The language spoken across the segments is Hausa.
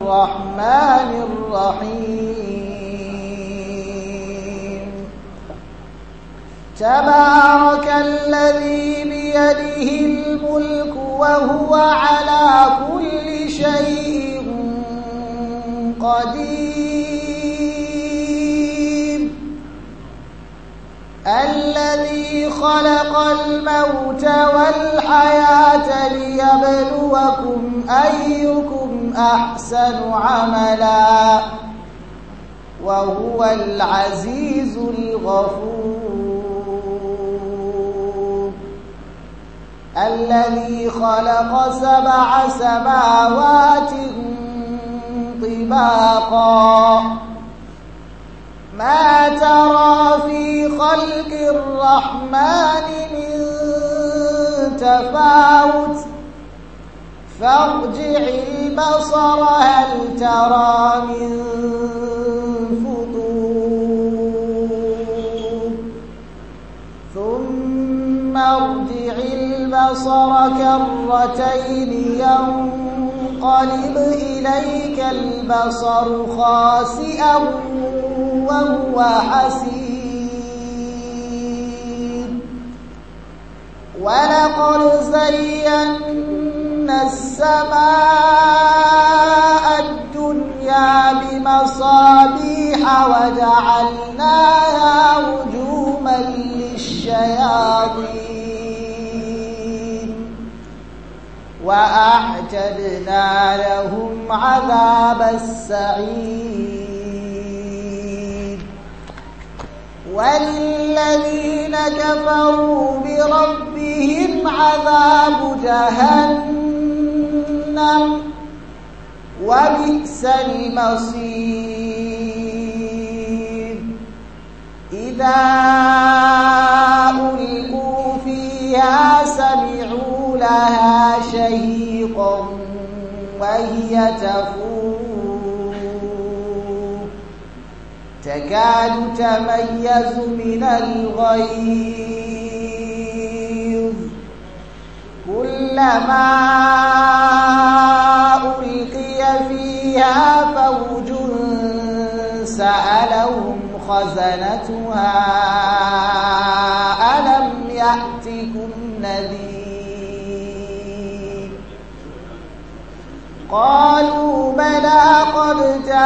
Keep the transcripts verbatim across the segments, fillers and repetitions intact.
الرحمن الرحيم تبارك الذي بيده الملك وهو على كل شيء قدير الذي خلق الموت والحياة ليبلوكم أيكم أحسن عملا وهو العزيز الغفور الذي خلق سبع سماوات طباقا ما ترى في خلق الرحمن من تفاوت فارجع البصر هل ترى من فطور ثم ارجع البصر كرتين ينقلب إليك البصر خاسئا وهو حسير ولقد زينا السماء الدنيا بمصابيح وجعلناها رجوما للشياطين وأعتدنا لهم عذاب السعير وللذين كفروا بربهم عذاب جهنم وبئس المصير إذا ألقوا فيها سمعوا لها شهيقا وهي تفور تكاد تميز من الغيظ كلما ألقي فيها فوج سألهم خزنتها ألم يأتكم نذير قالوا بلى قد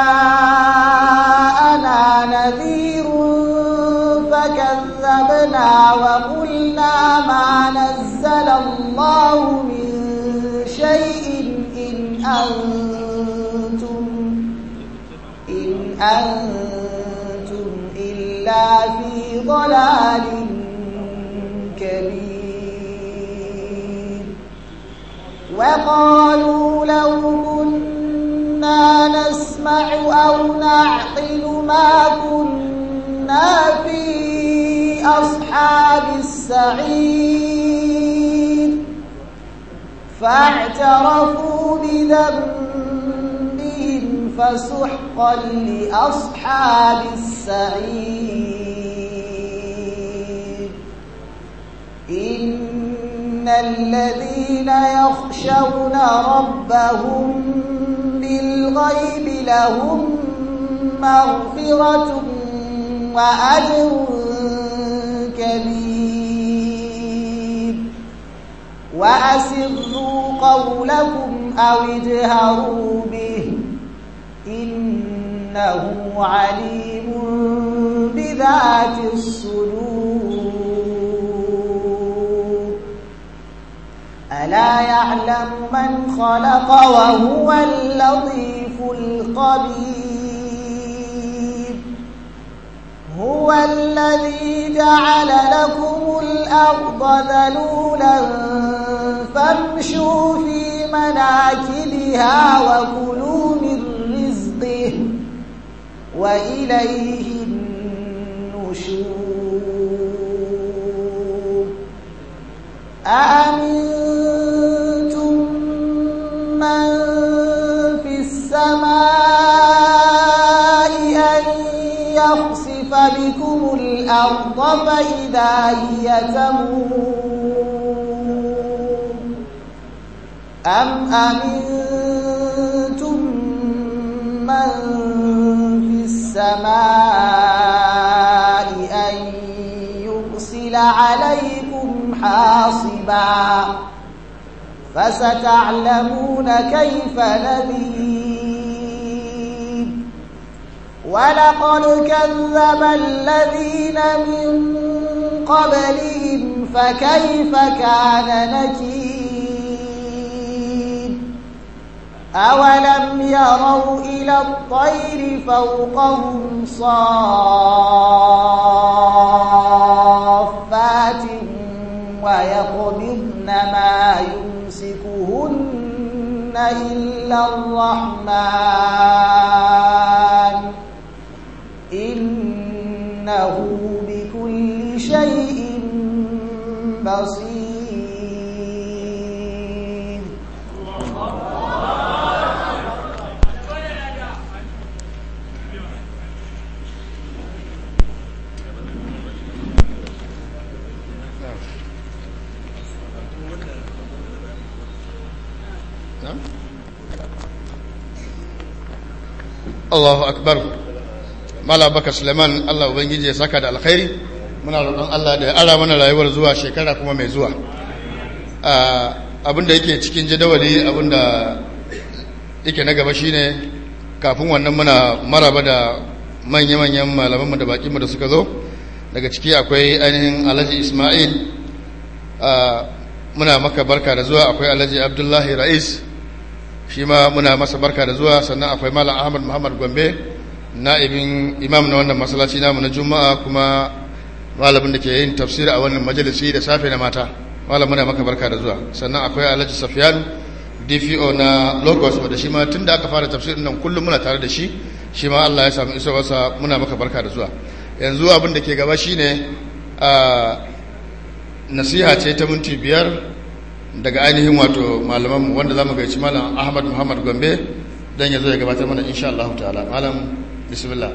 جاءنا نذير فكذبنا وقلنا ما نزل الله من شيء إن أنتم إن أنتم إلا في ضلال كبير وقالوا لو كنا نسمع أو نعقل ما كنا في أصحاب السعير فاعترفوا بذنبهم فسحقا لأصحاب السعير إن الذين يخشون ربهم بالغيب لهم مغفرة وأجر كبير وأسروا قولكم أو اجهروا به إنه عليم بذات الصدور ألا يعلم من خلق وهو اللطيف الخبير هو الذي جعل لكم الأرض ذلولا فامشوا في مناكبها وكلوا من رزقه وإليه النشور أأمنتم من في السماء أن يخسف بكم الأرض فإذا هي تمور أم أمنتم من في السماء أن يرسل عليكم حاصبا فستعلمون كيف نذير ولقد كذب الذين من قبلهم فكيف كان نكير أولم يروا إلى الطير فوقهم صافات ويقبضن ما يمسكهن إلا الرحمن إنه بكل شيء بصير. Allahu akbar. Mala baka Suleiman, Allah ubangiji ya saka da alkhairi. Muna roƙon Allah da ya ara mana rayuwar zuwa shekara kuma mai zuwa. Abinda yake cikin jadawali, abinda yake na gaba shine kafin wannan muna maraba da manya-manyan malamanmu da bakinmu da suka zo. Daga ciki akwai ainihin Alhaji Ismail, muna maka barka da zuwa. Akwai Alhaji Abdullahi Ra'is, shi ma muna masa barka da zuwa. Sannan akwai Malam Ahmad Muhammad Gombe, na'ibin imam na wannan masallaci namu na Juma'a, kuma malamin da ke yin tafsiri a wannan majalisi da safe na mata. Malam muna maka barka da zuwa. Sannan akwai Alhaji Safiyanu, D P O na Lagos, wanda shi ma tun da aka fara tafsirin nan kullum muna tare da shi, shi ma Allah ya samu isowarsa, muna maka barka da zuwa. Yanzu abin da ke gaba shine a nasiha ce ta minti biyar daga ainihin wato malamanmu, wanda za mu gaici Malam Ahmad Muhammad Gombe don ya zo ya gabatar mana insha Allah ta'ala. Malam bismillah.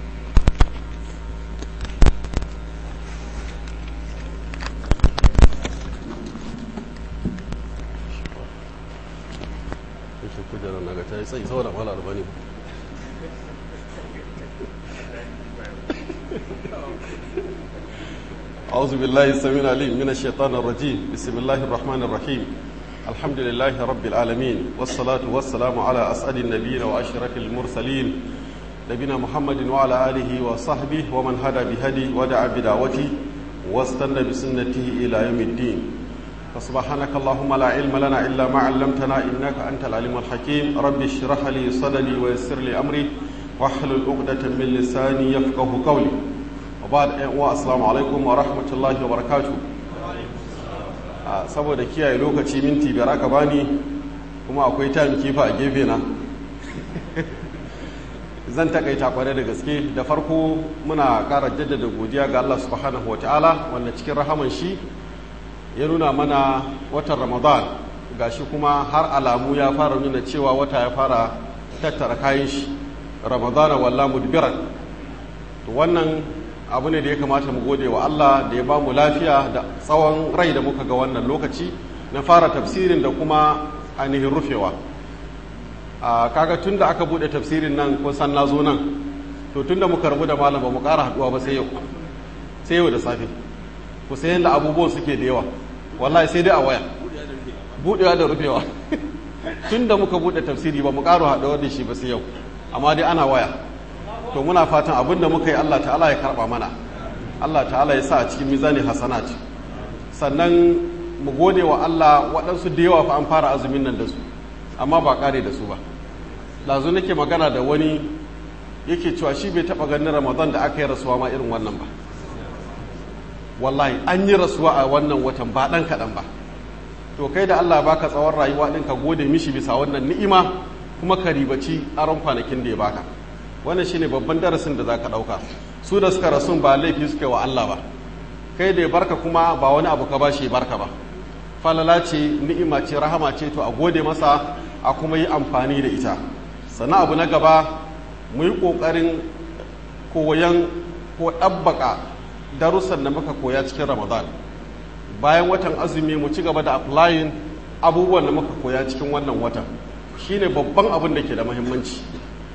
أعوذ بالله السميع العليم من الشيطان الرجيم. بسم الله الرحمن الرحيم. الحمد لله رب العالمين، والصلاة والسلام على أسعد النبيين وأشرف المرسلين نبينا محمد وعلى آله وصحبه ومن هدى بهدي ودعا بدعوته واستنى بسنته إلى يوم الدين. فسبحانك اللهم لا علم لنا إلا ما علمتنا إنك أنت العليم الحكيم. رب اشرح لي صدري ويسر لي أمري واحلل عقدة من لساني يفقه قولي. وبعد السلام alaikum wa rahmatullahi wa barakatuh. Saboda kiyaye lokaci minti biyar aka bani, kuma akwai time kifa a gefe na, zan takaita kware da gaske. Da farko muna ƙara jaddada godiya ga Allah subhanahu wa ta'ala, wanda cikin rahaman shi ya nuna mana watan Ramadan, gashi kuma har alamu ya fara nuna cewa wata ya fara tattara kayan shi. Ramadana walla mudbiran. To wannan abu ne da ya kamata mu gode wa Allah da ya ba mu lafiya da tsawon rai da muka ga wannan lokaci na fara tafsirin da kuma ainihin rufewa. A kaga tun da aka bude tafsirin nan kun san na zo nan, to tun da muka rabu da malam ba mu ƙara haɗuwa ba sai yau sai yau da safe. ku sai yadda abubuwan suke da yawa, wallahi sai dai a waya budewa da rufewa tun da muka bude tafsiri ba mu ƙara haɗuwa da shi ba sai yau, amma dai ana waya. to muna fatan abin da muka yi Allah ta'ala ya karba mana, Allah ta'ala ya sa a cikin mizani hasanat. Sannan mu gode wa Allah, waɗansu da yawa fa an fara azumin nan da su amma ba kare da su ba. Lazo nake magana da wani yake cewa shi bai taɓa ganin Ramadan da aka yi rasuwa ma irin wannan ba. Wallahi an yi rasuwa a wannan watan ba ɗan kaɗan ba. To kai da Allah baka tsawon rayuwa ɗin ka gode mishi bisa wannan ni'ima, kuma ka ribaci aron kwanakin da ya baka. Wannan shine babban darasin da zaka dauka. Su da suka rasu ba laifi suka wa Allah ba, kai da ya barka kuma ba wani abu ka bashi barka ba. Falala ce, ni'ima ce, rahama ce, to a gode masa a kuma yi amfani da ita. Sannan abu na gaba, mu yi kokarin koyan ko ɗabbaka darussan da muka koya cikin Ramadan. Bayan watan azumi mu ci gaba da applying abubuwan da muka koya cikin wannan watan. Shine babban abin da ke da muhimmanci.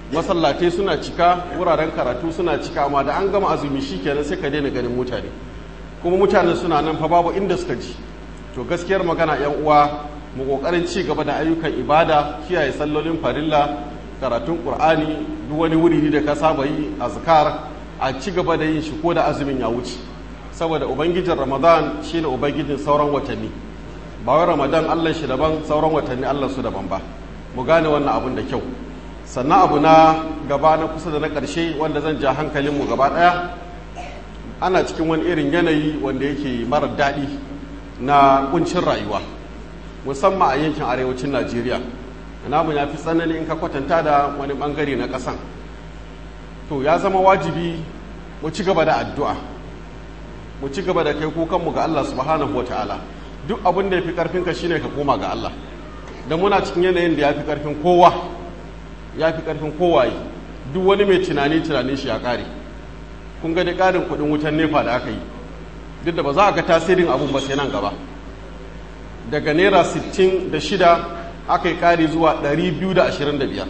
masallatai suna cika, wuraren karatu suna cika, amma da an gama azumi shikenan sai ka daina ganin mutane, kuma mutane suna nan fa babu inda suka ji. To gaskiyar magana yan uwa, mu kokarin ci gaba da ayyukan ibada, kiyaye sallolin farilla, karatun qur'ani, duk wani wuri da ka saba yi, azkar, a ci gaba da yin shi ko da azumin ya wuce, saboda ubangijin ramadan shine ubangijin sauran watanni, ba wai ramadan Allah shi daban, sauran watanni Allah su daban ba. Mu gane wannan abun da kyau. Sannan abu na gaba na kusa da na ƙarshe wanda zan ja hankalinmu gaba ɗaya, ana cikin wani irin yanayi wanda yake marar daɗi na kuncin rayuwa, musamman a yankin arewacin Najeriya. Namu ya fi tsanani in ka kwatanta da wani ɓangare na ƙasan. To ya zama wajibi mu ci gaba da addu'a, mu ci gaba da kai kukanmu ga Allah subhanahu wa ta'ala. Duk abin da ya fi ƙarfinka shine ka koma ga Allah, da muna cikin yanayin da ya fi ƙarfin kowa, ya fi ƙarfin kowaye. Duk wani mai tunani tunanin shi ya ƙare. Kun ga da ƙarin kuɗin wutan nefa da aka yi, duk da ba za a ga tasirin abun ba sai nan gaba. Daga naira sittin da shida aka yi ƙari zuwa ɗari biyu da ashirin da biyar.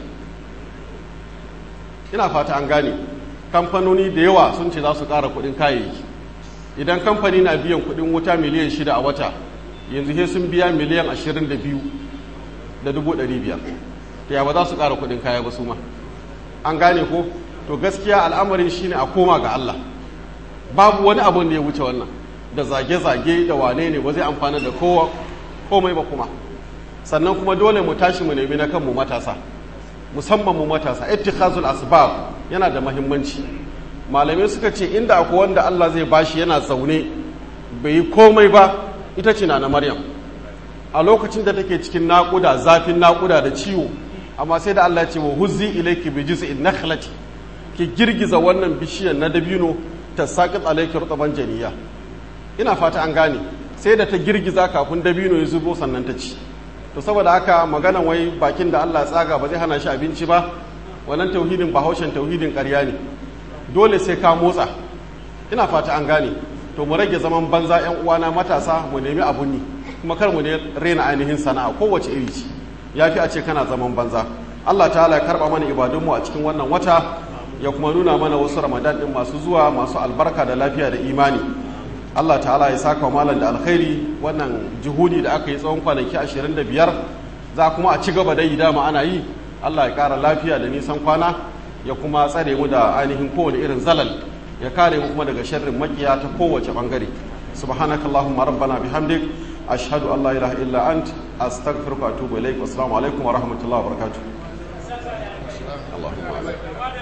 Ina fata an gane, kamfanoni da yawa sun ce za su ƙara kuɗin kayayyaki. Idan kamfani na biyan kuɗin wuta miliyan shida a wata, yanzu he sun biya miliyan ashirin da biyu da dubu ɗari biyar. Ta ya ba za su ƙara kuɗin kaya ba su ma. An gane ko? To gaskiya al'amarin shine a koma ga Allah. Babu wani abun da ya wuce wannan, da zage-zage da wane ne ba zai amfana da kowa komai ba kuma. Sannan kuma dole mu tashi mu nemi na kanmu matasa, musamman mu matasa. Ittikhazul asbab yana da muhimmanci. Malamai suka ce inda akwai wanda Allah zai bashi yana zaune bai yi komai ba, ita ce na Maryam. A lokacin da take cikin naƙuda, zafin naƙuda da ciwo, amma sai da Allah ya ce wa huzzi ilayki bi jiz'in nakhlati, ki girgiza wannan bishiyar na dabino ta saqit alayki rutban janiya. Ina fata an gane, sai da ta girgiza kafin dabino ya zubo sannan ta ci. To saboda haka maganan wai bakin da Allah ya tsaga ba zai hana shi abinci ba, wannan tauhidin bahaushen tauhidin ƙarya ne. Dole sai ka motsa. Ina fata an gane. To mu rage zaman banza ƴan uwana matasa, mu nemi abun yi, kuma kar mu ne rena ainihin sana'a kowace iri ce. Yafi a ce kana zaman banza. Allah ta'ala ya karba mana ibadunmu a cikin wannan wata, ya kuma nuna mana wasu Ramadan din masu zuwa masu albarka da lafiya da imani. Allah ta'ala ya saka wa malam da alkhairi. Wannan juhudi da aka yi tsawon kwanaki ashirin da biyar za kuma a ci gaba da yi, dama ana yi. Allah ya ƙara lafiya da nisan kwana, ya kuma tsare mu da ainihin kowane irin zalal, ya kare mu kuma daga sharrin makiya ta kowace bangare. Subhanakallahumma rabbana bihamdik, ashhadu an la ilaha illa ant, astaghfiruka wa atubu ilaik. Assalamu alaikum wa rahmatullahi wa barakatuh. Allahumma amin.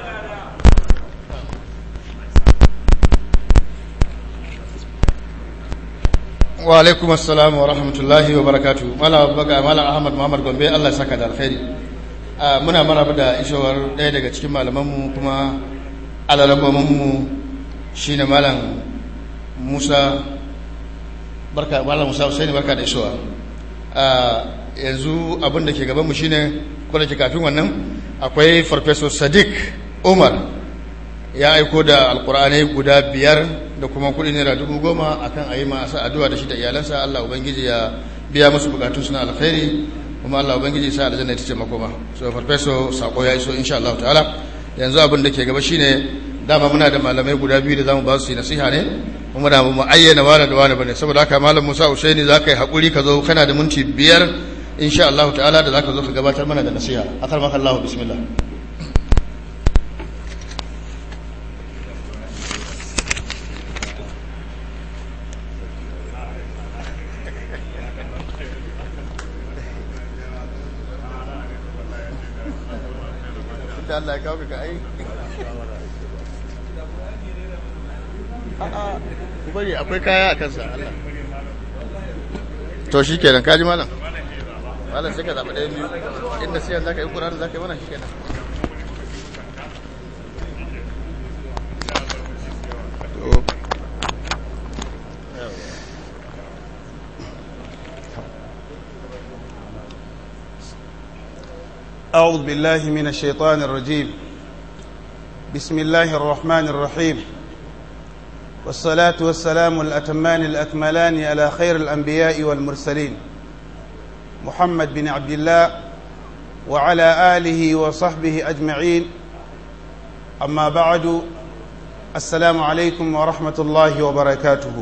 Wa alaikum assalam wa rahmatullahi wa barakatuh. Malam Abubakar, Malam Ahmad Muhammad Gombe, Allah ya saka da alkhairi. Muna maraba da ishawar ɗaya daga cikin malamanmu kuma alalabamanmu shine Malam Musa barka, Malam Musa Husaini, barka da ishawa. Yanzu abin da ke gabanmu shine, kwada ke kafin wannan akwai Farfesor Sadiq Umar ya aiko da alkur'anai guda biyar da kuma kudi naira dubu goma akan a yi masa addu'a da shi da iyalansa. Allah ubangiji ya biya musu bukatun suna alkhairi, kuma Allah ubangiji sa aljanna ita ce makoma. So farfeso sako ya iso insha Allah ta'ala. Yanzu abin da ke gaba shine, dama muna da malamai guda biyu da zamu ba su nasiha ne, kuma da mu ayyana wani da wani bane. Saboda haka Malam Musa Usaini zaka yi hakuri ka zo, kana da minti biyar insha Allah ta'ala da zaka zo ka gabatar mana da nasiha. Akarmaka Allah, bismillah. Allah ya kawo ka ai a'a bari akwai kaya a kansa Allah to shikenan kaji malam malam sai ka zaba ɗaya biyu inda sai zaka yi Qur'ani zaka yi wannan shikenan. أعوذ بالله من الشيطان الرجيم. بسم الله الرحمن الرحيم، والصلاة والسلام الأتمان الأكملان على خير الأنبياء والمرسلين محمد بن عبد الله وعلى آله وصحبه أجمعين أما بعد السلام عليكم ورحمة الله وبركاته.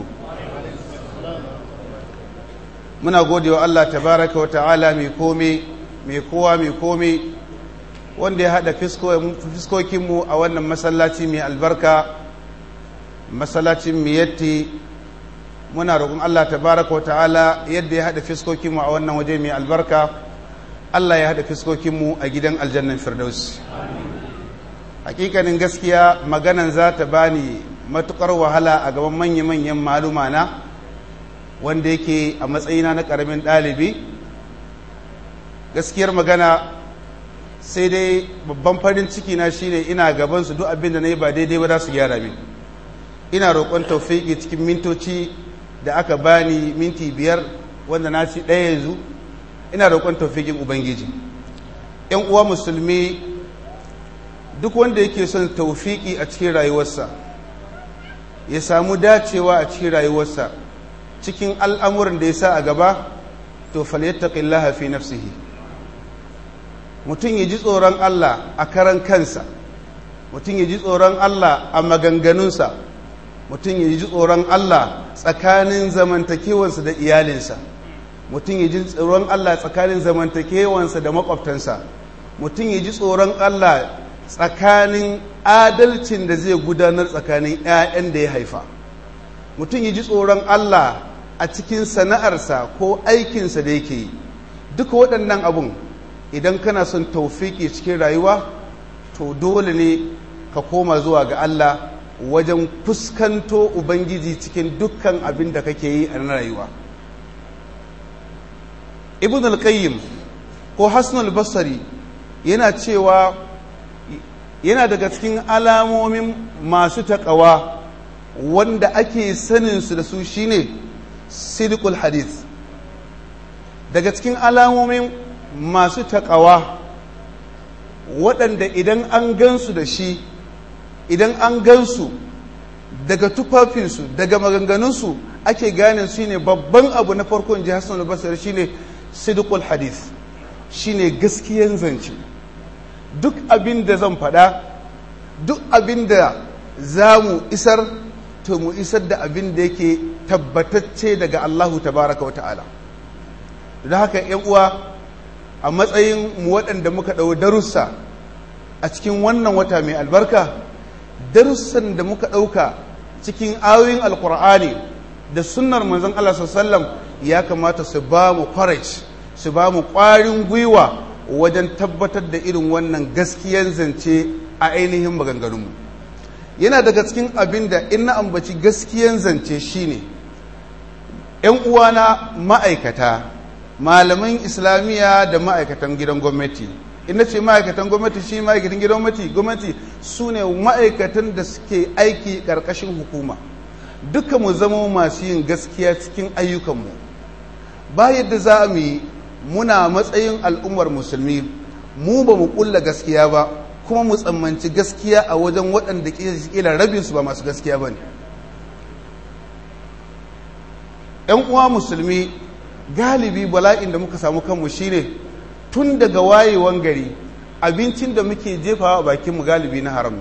muna gode wa Allah tabaraka wa ta'ala mai komai mai kowa mai komai wanda ya haɗa fiskokinmu a wannan masallaci mai albarka, masallacin miyatti. Muna roƙon Allah tabaraka wa ta'ala yadda ya haɗa fiskokinmu a wannan waje mai albarka, Allah ya haɗa fiskokinmu a gidan aljannan firdaus. Hakikanin gaskiya maganan za ta bani matuƙar wahala a gaban manya-manyan maluma na wanda yake a matsayina na ƙaramin ɗalibi. Gaskiyar magana sai dai babban farin ciki na shine ina gabansu duk abin da na yi ba daidai ba za su gyara min. Ina roƙon taufiki cikin mintoci da aka bani minti biyar wanda na ci ɗaya yanzu, ina roƙon taufikin Ubangiji. ‘Yan uwa musulmi, duk wanda yake son taufiki a cikin rayuwarsa, ya samu dacewa a cikin rayuwarsa cikin al'amuran da ya sa a gaba, to falyattaqillaha fi nafsihi. Mutum ya ji tsoron Allah a karan kansa, mutum ya ji tsoron Allah a maganganunsa, mutum ya ji tsoron Allah tsakanin zamantakewansa da iyalinsa, mutum ya ji tsoron Allah tsakanin zamantakewansa da makwabtansa, mutum ya ji tsoron Allah tsakanin adalcin da zai gudanar tsakanin ‘ya'yan da ya haifa, mutum ya ji tsoron Allah a cikin sana'arsa ko aikinsa da yake yi. Duka waɗannan abun idan kana son taufiki cikin rayuwa, to dole ne ka koma zuwa ga Allah wajen fuskanto Ubangiji cikin dukkan abin da kake yi a rayuwa. Ibn al-Qayyim ko Hassan al-Basri yana cewa yana daga cikin alamomin masu taƙawa wanda ake saninsu da su shine sidqul hadith. Daga cikin alamomin masu taƙawa waɗanda idan an gansu da shi, idan an gansu daga tufafinsu, daga maganganunsu ake gane su ne babban abu na farkon ji Hassan al-Basri shine sidqul hadith, shine gaskiyan zance. Duk abin da zan faɗa, duk abin da za mu isar, to mu isar da abin da yake tabbatacce daga Allahu tabaraka wa ta'ala. Da haka ‘yan uwa, a matsayin mu waɗanda muka ɗau darussa a cikin wannan wata mai albarka, darussan da muka ɗauka cikin ayoyin alkur'ani da sunnar manzon Allah sallallahu alaihi wasallam ya kamata su ba mu courage, su ba mu ƙwarin gwiwa wajen tabbatar da irin wannan gaskiyan zance a ainihin maganganunmu. Yana daga cikin abin da in na ambaci gaskiyan zance shine ‘yan uwana ma'aikata, malaman islamiyya da ma'aikatan gidan gwamnati. In na ce ma'aikatan gwamnati, shi ma'aikatan gidan gwamnati su ne ma'aikatan da suke aiki ƙarƙashin hukuma. Duka mu zama masu yin gaskiya cikin ayyukanmu. Ba yadda za mu yi muna matsayin al'ummar musulmi mu ba mu ƙulla gaskiya ba, kuma mu tsammanci gaskiya a wajen waɗanda ƙila rabinsu ba masu gaskiya ba ne. ‘Yan uwa musulmi, galibi bala'in da muka samu kanmu shine tun daga wayewan gari abincin da muke jefawa a bakinmu galibi na haram.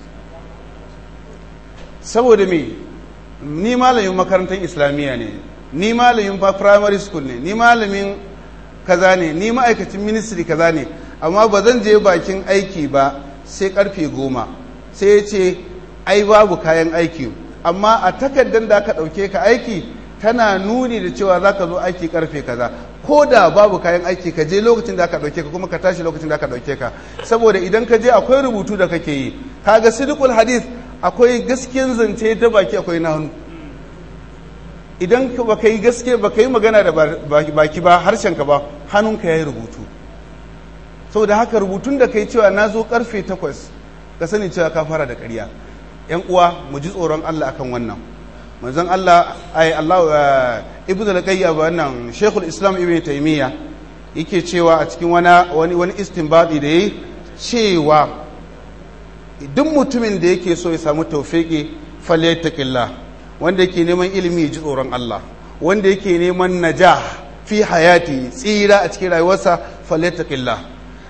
Saboda me, ni malamin makarantar islamiyya ne, ni malamin primary school ne, ni malamin kaza ne, ni ma'aikacin ministry kaza ne, amma ba zan je bakin aiki ba sai karfe goma. Sai ya ce ai babu kayan aiki, amma a takardar da aka ɗauke ka aiki tana nuni da cewa za ka zo aiki karfe kaza. Ko da babu kayan aiki, ka je lokacin da aka ɗauke ka kuma ka tashi lokacin da aka ɗauke ka, saboda idan ka je akwai rubutu da kake yi. Kaga sidqul hadith, akwai gaskiyan zance ta baki, akwai na hannu. Idan ba ka yi gaske, ba ka yi magana da baki ba, harshenka ba, hannunka ya yi rubutu. Saboda haka rubutun da ka yi cewa na zo karfe takwas, ka sani cewa ka fara da ƙarya. ‘Yan uwa, mu ji tsoron Allah akan wannan. Manzon Allah, ai Allah, Ibn al-Qayyim wannan Sheikhul Islam Ibn Taymiyyah yake cewa a cikin wani wani istinbadi da yayi cewa duk mutumin da yake so ya samu tawfiki falyattaqillah, wanda yake neman ilimi ya ji tsoron Allah, wanda yake neman najah fi hayati, tsira a cikin rayuwarsa falyattaqillah.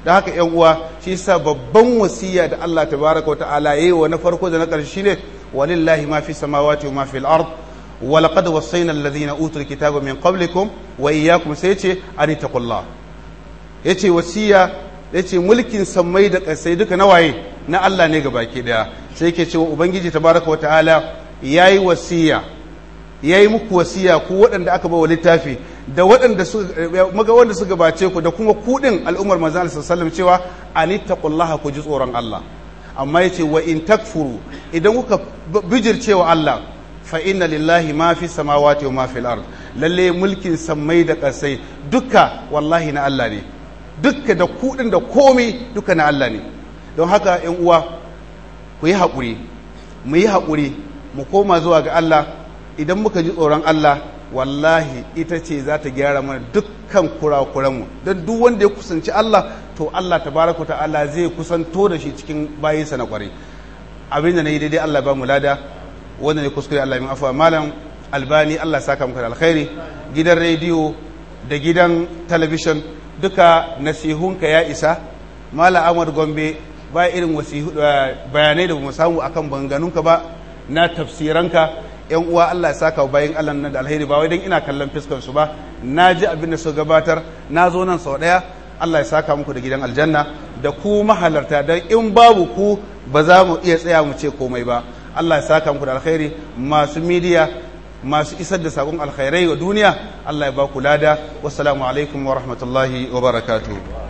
da haka yan uwa shi yasa babban wasiya da Allah tabaraka wa ta'ala yayi wa na farko da na ƙarshe shine walillahi ma fi samawati wa ma fi al-ard wa laqad wassayna alladhina utul kitaba min qablikum wa iyyakum sai yace an taqullah yace wasiya yace mulkin sammai da ƙasai duka na waye na Allah ne gabaki daya sai yake cewa ubangiji tabaraka wa ta'ala yayi wasiya yayi muku wasiya ku waɗanda aka ba wa littafi da waɗanda su maga wanda su gabace ku da kuma kuɗin al'ummar manzo Allah sallallahu alaihi wasallam cewa anittaqullaha ku ji tsoron Allah amma yace wa in takfuru idan kuka bijircewa Allah fa inna lillahi ma fi samawati wa ma fil ard lalle mulkin sammai da ƙasai duka wallahi na Allah ne duka da kuɗin da komai duka na Allah ne don haka ƴan uwa ku yi haƙuri mu yi haƙuri mu koma zuwa ga Allah idan muka ji tsoron Allah wallahi ita ce za ta gyara mana dukkan kurakuranmu don duk wanda ya kusanci Allah to Allah tabaraka ta'ala zai kusanto da shi cikin bayinsa na kwarai abinda na yi daidai Allah ba mu lada wanda ne kuskure Allah min afuwa malam albani Allah saka muka da alkhairi gidan rediyo da gidan talabishin duka nasihunka ya isa malam Ahmad Gombe ba irin wasihu bayanai da mu samu akan banganunka ba na tafsiranka yan uwa Allah ya saka bayan Allah nan da alheri ba wai dan ina kallon fiskar su ba na ji abin da su gabatar na zo nan sau daya Allah ya saka muku da gidan aljanna da ku mahalarta dan in babu ku ba za mu iya tsaya mu ce komai ba Allah ya saka muku da alheri masu media masu isar da sakon alkhairai wa duniya Allah ya ba ku lada wassalamu alaikum wa rahmatullahi wa barakatuh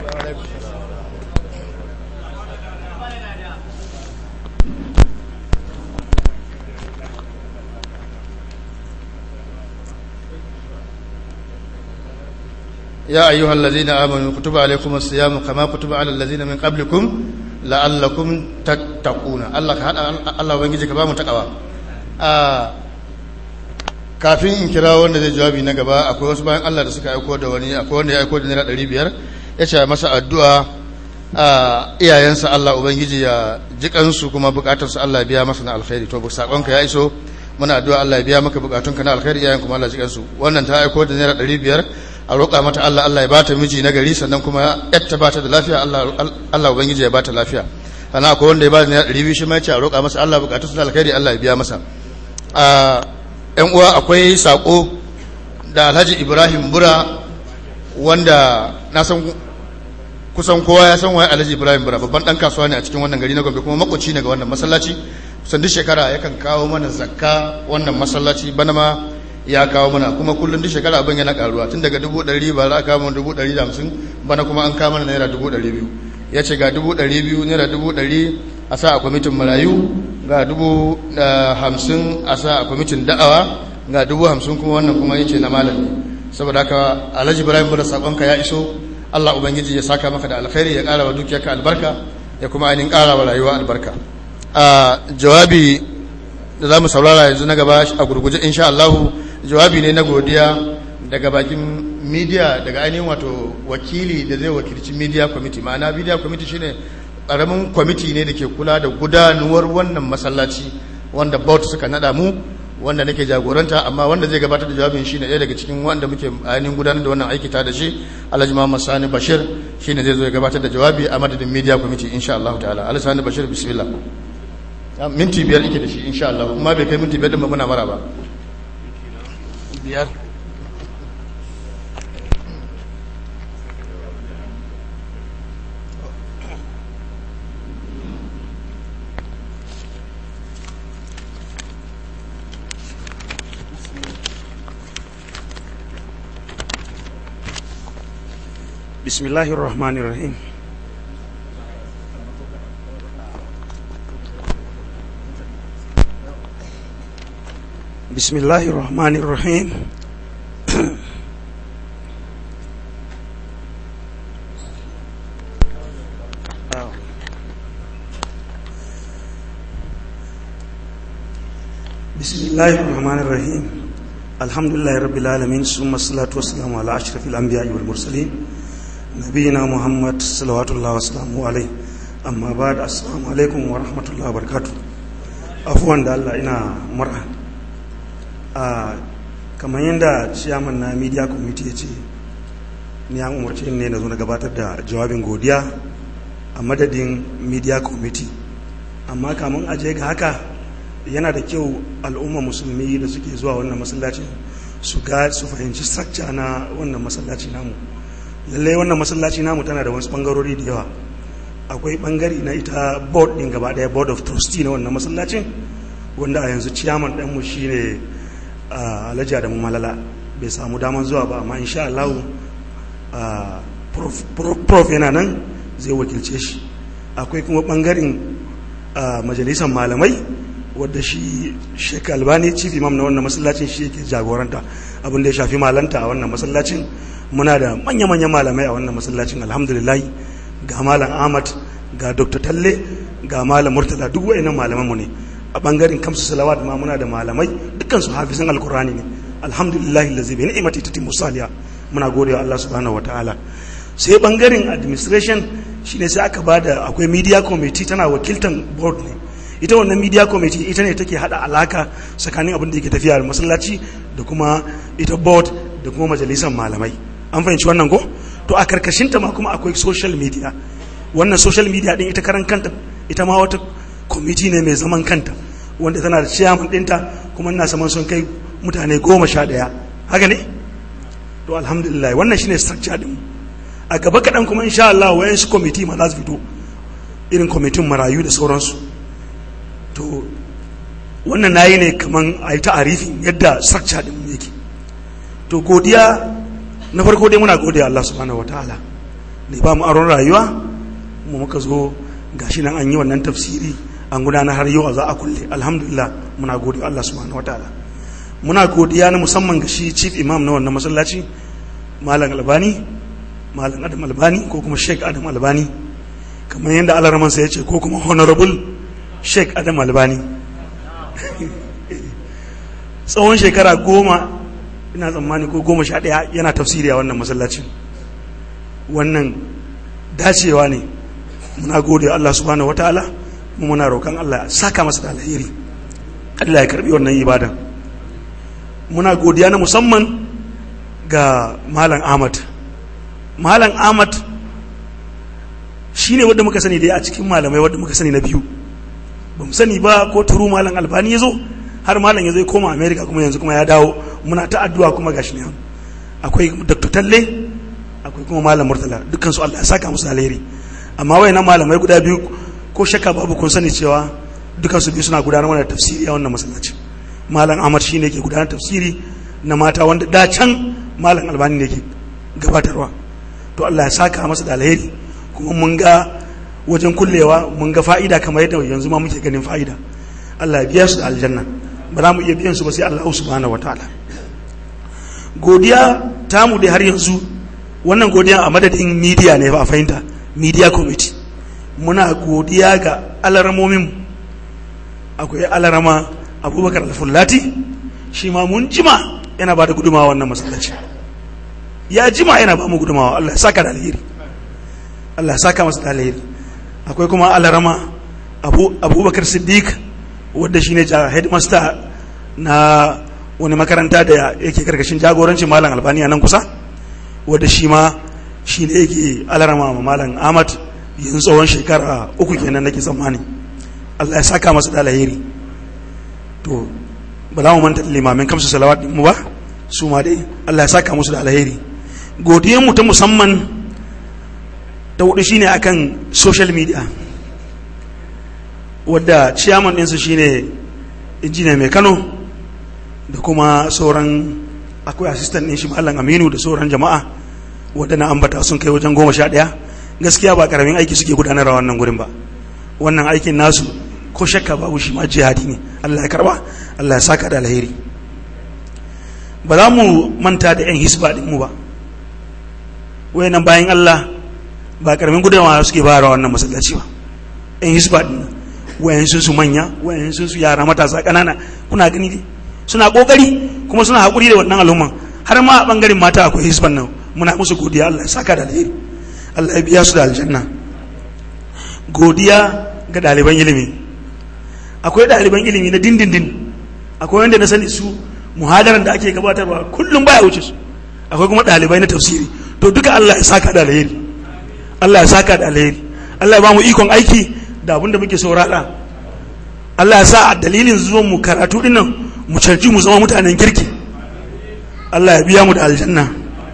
يا أيها الذين آمنوا كتب عليكم الصيام كما كتب على الذين من قبلكم لعلكم تتقون الله الله ubangiji ka ba mu takawa a kafin in kira wanda zai jawabi na gaba akwai wasu bayan Allah da suka aiko da wani akwai wanda ya aiko da naira ɗari biyar ya ce masa addu'a a iyayensa Allah ubangiji ya jikansu kuma bukatarsu Allah ya biya masa na alkhairi to sakonka ya iso muna addu'a Allah ya biya maka bukatunka na alkhairi iyayen kuma Allah ya jikansu wannan ta aiko da naira ɗari biyar a roƙa mata Allah Allah ya bata miji na gari sannan kuma yatta bata da lafiya Allah Allah ubangiji ya bata lafiya sannan akwai wanda ya bada naira ɗari biyu shi ma ya ce a roƙa masa Allah bukatunsa na alkhairi Allah ya biya masa a ƴan uwa akwai sako da Alhaji Ibrahim Bura wanda na san kusan kowa ya san waye Alhaji Ibrahim Bura babban dan kasuwa ne a cikin wannan gari na Gombe kuma makoci ne ga wannan masallaci kusan duk shekara yakan kawo mana zakka wannan masallaci bana ma ya kawo mana kuma kullum duk shekara abin yana karuwa tun daga dubu ɗari ba za a kawo dubu ɗari da hamsin bana kuma an kawo mana naira dubu ɗari biyu ya ce ga dubu ɗari biyu naira dubu ɗari a sa a kwamitin marayu ga dubu hamsin a sa a kwamitin da'awa ga dubu hamsin kuma wannan kuma ya ce na malami saboda haka Alhaji Ibrahim Bura sakonka ya iso Allah ubangiji ya saka maka da alkhairi ya ƙara wa dukiyarka albarka ya kuma ainihin ƙara wa rayuwa albarka a jawabi da za mu saurara yanzu na gaba a gurguje insha Allah jawabi ne na godiya daga bakin media daga ainihin wato wakili da zai wakilci media committee ma'ana media committee shine karamin kwamiti ne da ke kula da gudanuwar wannan masallaci wanda board suka nada mu wanda nake jagoranta amma wanda zai gabatar da jawabin shine ɗaya daga cikin wanda muke ainihin gudanar da wannan aiki ta da shi Alhaji Muhammad Sani Bashir shine zai zo ya gabatar da jawabi a madadin media committee insha Allah ta'ala Alhaji Sani Bashir bismillah minti biyar yake da shi insha Allah kuma bai kai minti biyar din ba muna mara ba biyar bismillahir rahmanir rahim bismillahir rahmanir rahim bismillahir rahmanir rahim alhamdulillahi rabbil alamin summa salatu wassalamu ala ashrafil anbiya'i wal mursalin nabiyina muhammad sallallahu wasallamu alaihi amma ba da assalamu alaikum wa rahmatullahi wa barakatuh afuwan da Allah ina mara a kamar yadda chairman na media committee ya ce ni an umarci ne na zo na gabatar da jawabin godiya a madadin media committee. Amma kamun aje ga haka yana da kyau al'umma musulmi da suke zuwa wannan masallacin su ga su fahimci structure na wannan masallaci namu. Lallai wannan masallaci namu tana da wasu bangarori da yawa. Akwai bangare na ita board din gaba daya, board of trustee na wannan masallacin, wanda a yanzu chairman ɗanmu shine Alhaji Adamu Malala. Bai samu daman zuwa ba, amma insha Allah prof, prof, prof yana nan zai wakilce shi. Akwai kuma bangaren majalisar malamai wadda shi Sheikh Albani chief imam na wannan masallacin shi yake jagoranta abin da ya shafi malanta a wannan masallacin. Muna da manya-manyan malamai a wannan masallacin alhamdulillah, ga Malam Ahmad, ga Dr. Talle, ga Malam Murtala, duk wayannan malamanmu ne. A bangaren kamsu salawat ma muna da malamai, dukkan su hafizan alkurani ne. Alhamdulillah allazi bi ni'mati tatimmu saliha. Muna godewa Allah subhanahu wataala. Sai bangaren administration shine sai aka bada akwai media committee tana wakiltan board ne. Ita wannan media committee ita ne take hada alaka tsakanin abin da yake tafiya a masallaci da kuma ita board da kuma majalisar malamai. An fahimci wannan ko? To a karkashin ta ma kuma akwai social media. Wannan social media din ita karan kanta ita ma wata committee ne mai zaman kanta wanda tana da chairman dinta, kuma ina saman sun kai mutane goma sha ɗaya. Haka ne? To alhamdulillah wannan shine structure din. A gaba kaɗan kuma insha Allah wayansu committee ma za su fito, irin committee marayu da sauransu. To wannan nayi ne kaman a yi ta'arifin yadda structure din yake. To godiya na farko dai muna godiya Allah subhanahu wataala da ba mu aron rayuwa mu muka zo gashi nan an yi wannan tafsiri an gudana har yau a za a kulle. Alhamdulillah muna godiya Allah subhanahu wataala. Muna godiya na musamman ga shi chief imam na wannan masallaci Malam Albani, Malam Adam Albani ko kuma Sheikh Adam Albani, kamar yadda alarman sa yace, ko kuma honorable Sheikh Adam Albani. Tsawon shekara goma ina tsammani ko goma sha ɗaya yana tafsiri a wannan masallacin. Wannan dacewa ne. Muna gode Allah subhanahu wataala, mu muna roƙon Allah ya saka masa da alheri, Allah ya karbi wannan ibadan. Muna godiya na musamman ga Malam Ahmad. Malam Ahmad shine wanda muka sani dai a cikin malamai wanda muka sani na biyu. Bamu sani ba ko turu Malam Albani yazo, har Malam yazo ya koma America, kuma yanzu kuma ya dawo. Muna ta addu'a kuma gashi ne. Akwai Doctor Talle, akwai kuma Malam Murtala, dukkan su Allah ya saka musu alheri. Amma wayannan malamai guda biyu ko shakka babu kun sani cewa dukkan su biyu suna gudanar da tafsiri a wannan masallaci. Malam Ahmad shine yake gudanar tafsiri na mata wanda da can Malam Albani ne yake gabatarwa. To Allah ya saka masa da alheri, kuma mun ga wajen kullewa mun ga fa'ida kamar yadda yanzu ma muke ganin fa'ida. Allah ya biya su da aljanna. Ba za mu iya biyan su ba sai Allah subhanahu wataala. Godiya ta mu dai har yanzu wannan godiya a madadin media ne ba a fahimta, media committee. Muna godiya ga alarmomin. Akwai alarama Abubakar Al-Fullati, shi ma mun jima yana ba da gudumawa wannan masallaci. Ya jima yana ba mu gudumawa. Allah ya saka da alheri, Allah ya saka masa da alheri. Akwai kuma alarama Abu Abubakar Siddiq, wanda shine headmaster na wani makaranta da yake karkashin jagorancin Malam Albani a nan kusa, wanda shi ma shine yake alarama ma Malam Ahmad yin tsawon shekara uku kenan nake tsammani. Allah ya saka masa da alheri. To ba za mu manta limamin kamsu salawat mu ba, su ma dai Allah ya saka musu da alheri. Godiyar mu ta musamman ta hudu shine akan social media, wadda chairman ɗinsu shine injiniya mai Kano, da kuma sauran akwai assistant ɗin shi Malam Aminu da sauran jama'a wadda na ambata sun kai wajen goma sha ɗaya. Gaskiya ba karamin aiki suke gudanarwa wannan gurin ba. Wannan aikin nasu ko shakka babu shi ma jihadi ne. Allah ya karba, Allah ya saka da alheri. Ba za mu manta da yan hisba din mu ba. Wayannan bayan Allah ba karamin gudanarwa suke bayarwa wannan masallaci ba. Yan hisba din wayan sun su manya, wayan sun su yara matasa kanana, kuna gani dai suna kokari kuma suna hakuri da wannan al'umma. Har ma a bangaren mata akwai hisban nan, muna musu godiya. Allah ya saka da alheri, Allah ya biya su da aljanna. Godiya ga ɗaliban ilimi. Akwai ɗaliban ilimi na dindindin, akwai wanda na sani su muhadaran da ake gabatarwa kullum baya wuce su, akwai kuma ɗalibai na tafsiri. To to duka Allah ya saka da alheri, Allah ya saka da alheri, Allah ya ba mu ikon aiki da abin da muke saurara. Allah ya sa a dalilin zuwan mu karatu din nan mu canji mu zama mutanen kirki. Allah ya biya mu da aljanna.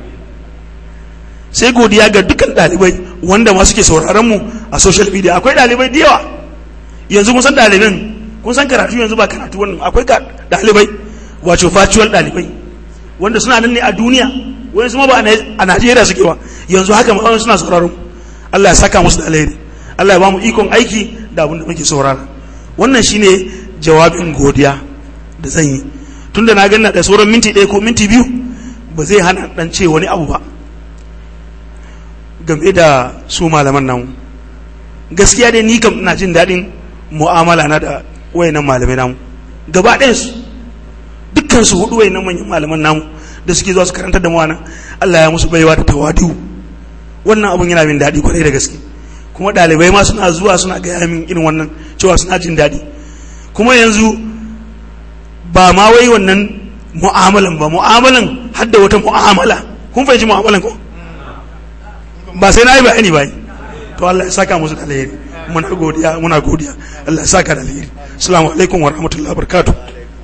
Sai godiya ga dukkan dalibai wanda ma suke sauraron mu a social media. Akwai dalibai da yawa yanzu, kun san daliban, kun san karatu yanzu ba karatu wannan, akwai dalibai wato virtual dalibai wanda suna nan ne a duniya, wani su ma ba a Najeriya suke ba, yanzu haka ma suna sauraron. Allah ya saka musu da alheri, Allah ya ba mu ikon aiki da abin da muke saurara. Wannan shine jawabin godiya da zan yi. Tunda na ganna da sauran minti ɗaya ko minti biyu, ba zai hana dan ce wani abu ba game da su malaman nan. Gaskiya dai ni kam ina jin daɗin mu'amala na da wayannan malamai namu gaba ɗayan su, dukkan su hudu wayannan manyan malaman namu da suke zuwa su karantar da mu wannan. Allah ya musu baiwa da tawadu. Wannan abun yana min daɗi kwarai da gaske. Kuma ɗalibai ma suna zuwa suna gaya min irin wannan cewa suna jin daɗi. Kuma yanzu ba ma wai wannan mu'amalan ba, mu'amalan har da wata mu'amala. Kun fahimci mu'amalan ko? Ba sai na yi bayani ba. To Allah ya saka musu da alheri. Muna godiya, muna godiya. Allah ya saka da alheri. Assalamu alaikum wa rahmatullahi wa barakatuh.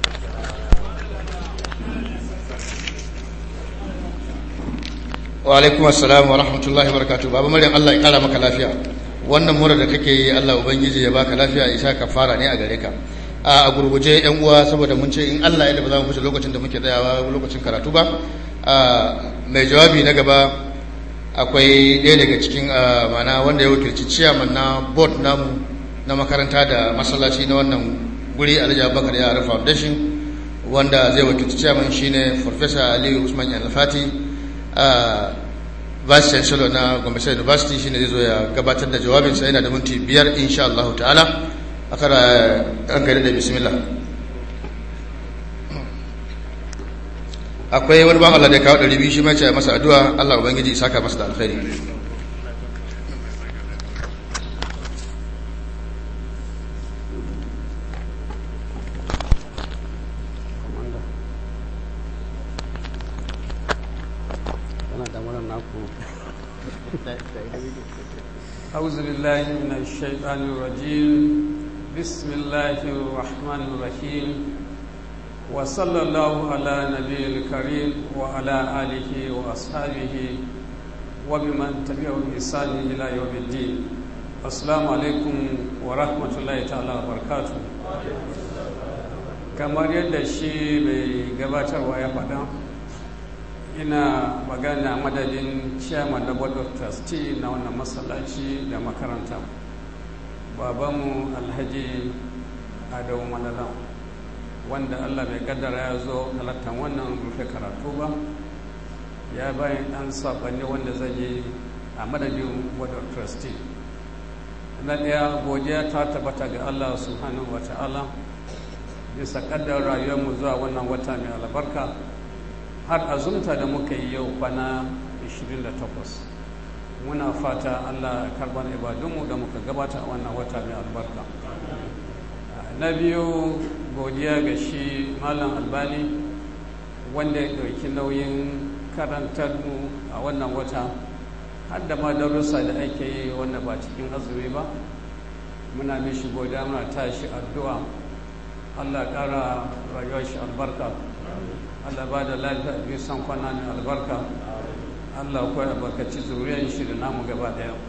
Wa alaikum assalam wa rahmatullahi wa barakatuh. Baba Maryam, Allah ya kara maka lafiya. Wannan mura da kake yi, Allah ubangiji ya baka lafiya, isa ka fara ne a gare ka. A gurguje yan uwa, saboda mun ce in Allah ya da ba za mu fice lokacin da muke tsayawa lokacin karatu ba. Mai jawabi na gaba akwai ɗaya daga cikin mana wanda ya wakilci ciyaman na board namu na makaranta da masallaci na wannan guri, Alhaji Abubakar Yara Foundation, wanda zai wakilci ciyaman shine Professor Aliyu Usman Al-Fati, Vice Chancellor na Gombe State University, shine zai zo ya gabatar da jawabinsa. Yana da minti biyar insha Allah ta'ala. Akara an gari da bismillah. Akwai wani ban Allah da ya kawo ɗari biyu, shi ma ce masa addu'a, Allah ubangiji saka masa da alkhairi. أعوذ بالله من الشيطان الرجيم. بسم الله الرحمن الرحيم. وصلى الله على نبي الكريم وعلى آله وأصحابه وبمن تبعهم بإحسان إلى يوم الدين. السلام عليكم ورحمة الله تعالى وبركاته. kamar yadda shi mai gabatarwa ya faɗa, ina magana madadin chairman na board of trustee na wannan masallaci da makaranta, babanmu Alhaji Adamu Malala, wanda Allah bai kaddara ya zo halartar wannan rufe karatu ba. Ya bayan ɗan saƙonni wanda zai yi a madadin board of trustee. Na ɗaya, godiya ta tabbata ga Allah subhanahu wa ta'ala bisa kaddar rayuwarmu zuwa wannan wata mai albarka, har azumta da muka yi yau kwana ashirin da takwas. Muna fata Allah karban ibadunmu da muka gabata a wannan wata mai albarka. Na biyu, godiya ga shi Malam Albani wanda ya ɗauki nauyin karantar mu a wannan wata, har da ma darussa da ake yi wanda ba cikin azumi ba. Muna mishi godiya, muna tashi addu'a, Allah ƙara rayuwar shi albarka, Allah ba da lafiya biyu san kwana mai albarka, Allah kuwa albarkaci zuriyar shi da namu gaba ɗaya.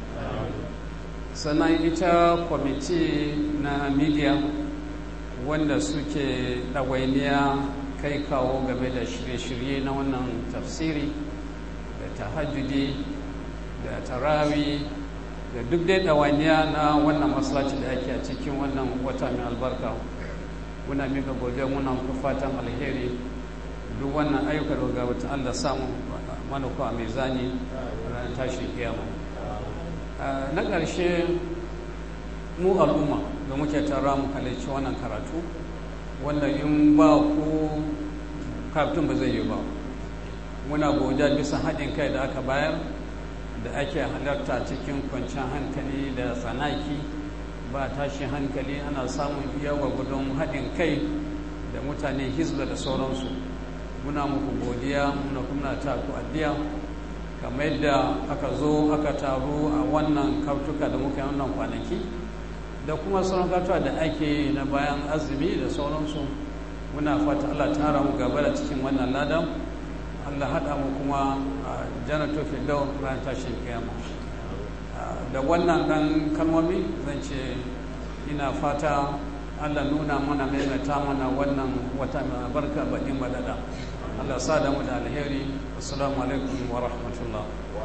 Sannan ita kwamiti na media wanda suke ɗawainiya kai kawo game da shirye-shirye na wannan tafsiri da tahajjudi da tarawi da duk dai ɗawainiya na wannan masallaci da ake a cikin wannan wata mai albarka. Muna mika godiya, muna muku fatan alheri. Duk wannan ayyukan da gabata Allah samu mana ku a mizani ranar tashi kiyama. Na ƙarshe, mu al'umma da muke tara mu halarci wannan karatu, wanda in ba ku karatun ba zai yi ba. Muna godiya bisa haɗin kai da aka bayar, da ake halarta cikin kwanciyar hankali da tsanaki, ba tashi hankali, ana samun yawa gudun haɗin kai da mutane hizba da sauransu. Muna muku godiya, muna kuma ta ku addiya kamar yadda aka zo aka taru a wannan kautuka da muka yi wannan kwanaki da kuma sauran katuwa da ake na bayan azumi da sauransu. Muna fata Allah ta hara mu gaba da cikin wannan ladan, Allah haɗa mu kuma a jannatul firdaus ran tashin kiyama. Da wannan ɗan kalmomi zan ce ina fata Allah nuna mana maimaita mana wannan wata mai barka baɗin madada. Allah sa da mu da alheri. Assalamu alaikum wa rahmatullah.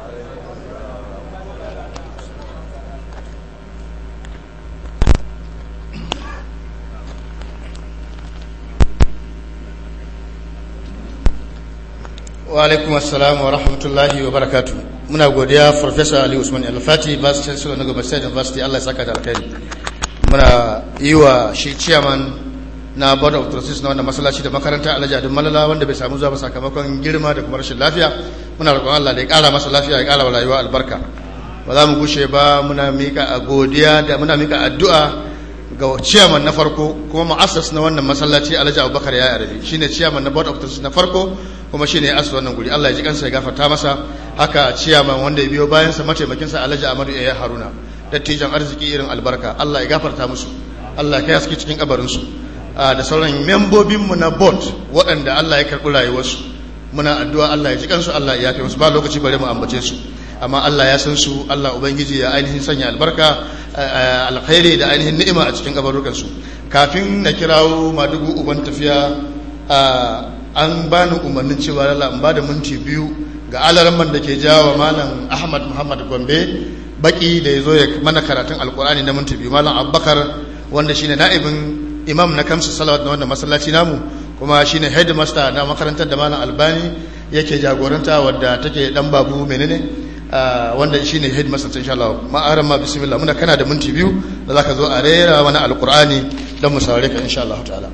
Wa alaikum assalam wa rahmatullahi wa barakatuh. Muna godiya Professor Ali Usman Al-Fati, Vice Chancellor na Gombe State University. Allah ya saka da alkhairi. Muna yi wa shi chairman na Board of Trustees na wannan masallaci da makaranta Alhaji Adu Malala wanda bai samu zuwa ba sakamakon girma da kuma rashin lafiya. Muna roƙon Allah da ya ƙara masa lafiya, ya ƙara wa rayuwa albarka. Ba za mu gushe ba, muna mika a godiya da muna mika addu'a ga chairman na farko kuma mu'assas na wannan masallaci Alhaji Abubakar ya Arabi. Shine chairman na Board of Trustees na farko kuma shine ya asu wannan guri. Allah ya ji kansa ya gafarta masa. Haka chairman wanda ya biyo bayan sa mataimakin sa Alhaji Ahmadu ya Haruna. Dattijan arziki irin albarka. Allah ya gafarta musu. Allah ya kai haske cikin kabarin su. Da sauran membobin mu na board waɗanda Allah ya karɓi rayuwarsu. Muna addu'a Allah ya ji kansu, Allah ya yafe musu. Ba lokaci bare mu ambace su. Amma Allah ya san su, Allah ubangiji ya ainihin sanya albarka, alkhairi da ainihin ni'ima a cikin kabarukan su. Kafin na kirawo Madugu uban tafiya, an bani umarnin cewa lalla in bada minti biyu ga alaramman da ke jawo malam Ahmad Muhammad Gombe baki da yazo ya mana karatun alkur'ani na minti biyu. Malam Abubakar wanda shine na'ibin imam na kamsu salawat na wannan masallaci namu kuma shine headmaster na makarantar da malam Albani yake jagoranta wadda take dan babu menene wanda shine headmaster insha Allah. Ma'aran ma bismillah, muna kana da minti biyu da zaka zo a rera wani alkur'ani dan mu saurare ka insha Allah ta'ala.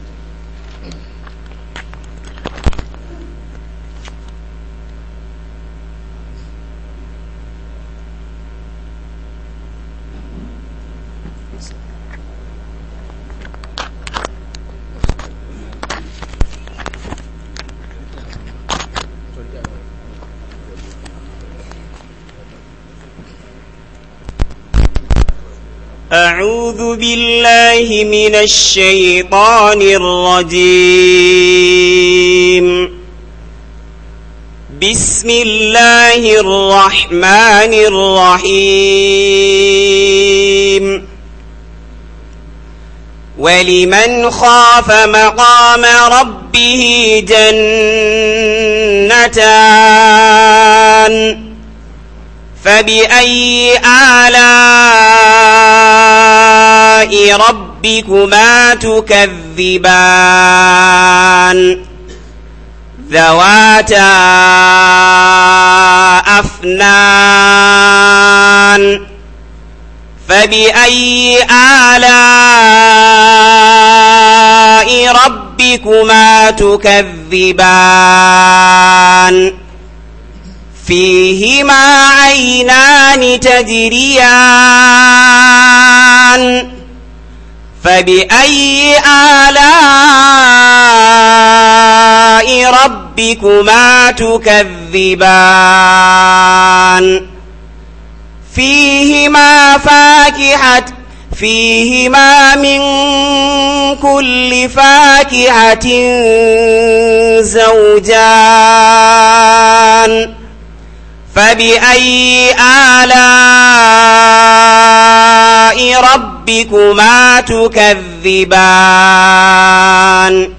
أعوذ بالله من الشيطان الرجيم. بسم الله الرحمن الرحيم. ولمن خاف مقام ربه جنتان فبأي آلاء ربكما تكذبان ذواتا أفنان فبأي آلاء ربكما تكذبان فيهما عينان تجريان فبأي آلاء ربكما تكذبان فيهما فاكهة فيهما من كل فاكهة زوجان فبأي آلاء ربكما تكذبان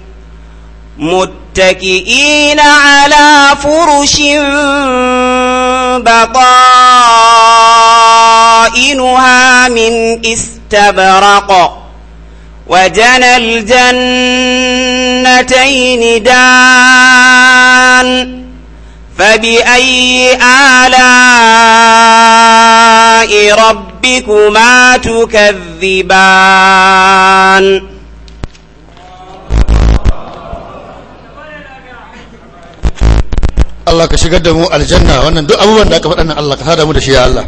متكئين على فرش بطائنها من استبرق وجنى الجنتين دان فبأي آلاء ربكما تكذبان Allah ka shigar da mu aljanna. Wannan duk abubuwan da aka faɗa nan Allah ka hada mu da shi ya Allah.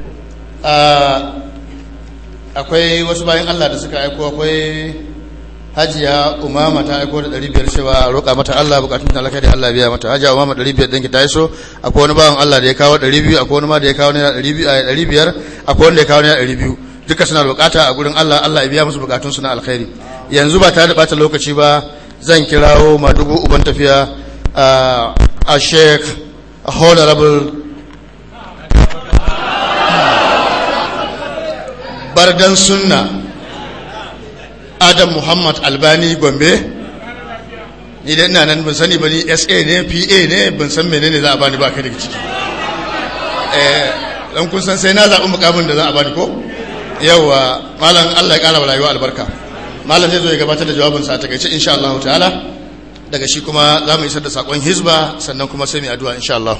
Akwai wasu bayan Allah da suka aiko, akwai hajiya umama ta aiko da ɗari biyar cewa roƙa mata Allah bukatun ta alkhairi Allah biya mata. Hajiya umama ɗari biyar ɗinki ta iso. Akwai wani bawan Allah da ya kawo ɗari biyu, akwai wani ma da ya kawo naira ɗari biyar, akwai wanda ya kawo naira ɗari biyu. Duka suna bukata a gurin Allah, Allah ya biya musu bukatun su na alkhairi. Yanzu ba tare da bata lokaci ba zan kirawo madugu uban tafiya a Sheikh Honorable Bardan Sunna Adam Muhammad Albani Gombe. Ni da ina nan ban sani ba ni S A ne P A ne ban san menene za a bani ba kai daga ciki. Eh dan kun san sai na zaɓi mukamin da za a bani ko? Yawa malam Allah ya ƙara rayuwa albarka. Malam zai zo ya gabatar da jawabin sa a takeice insha Allah ta'ala. Daga shi kuma za mu isar da sakon hizba sannan kuma sai mu addu'a insha Allah.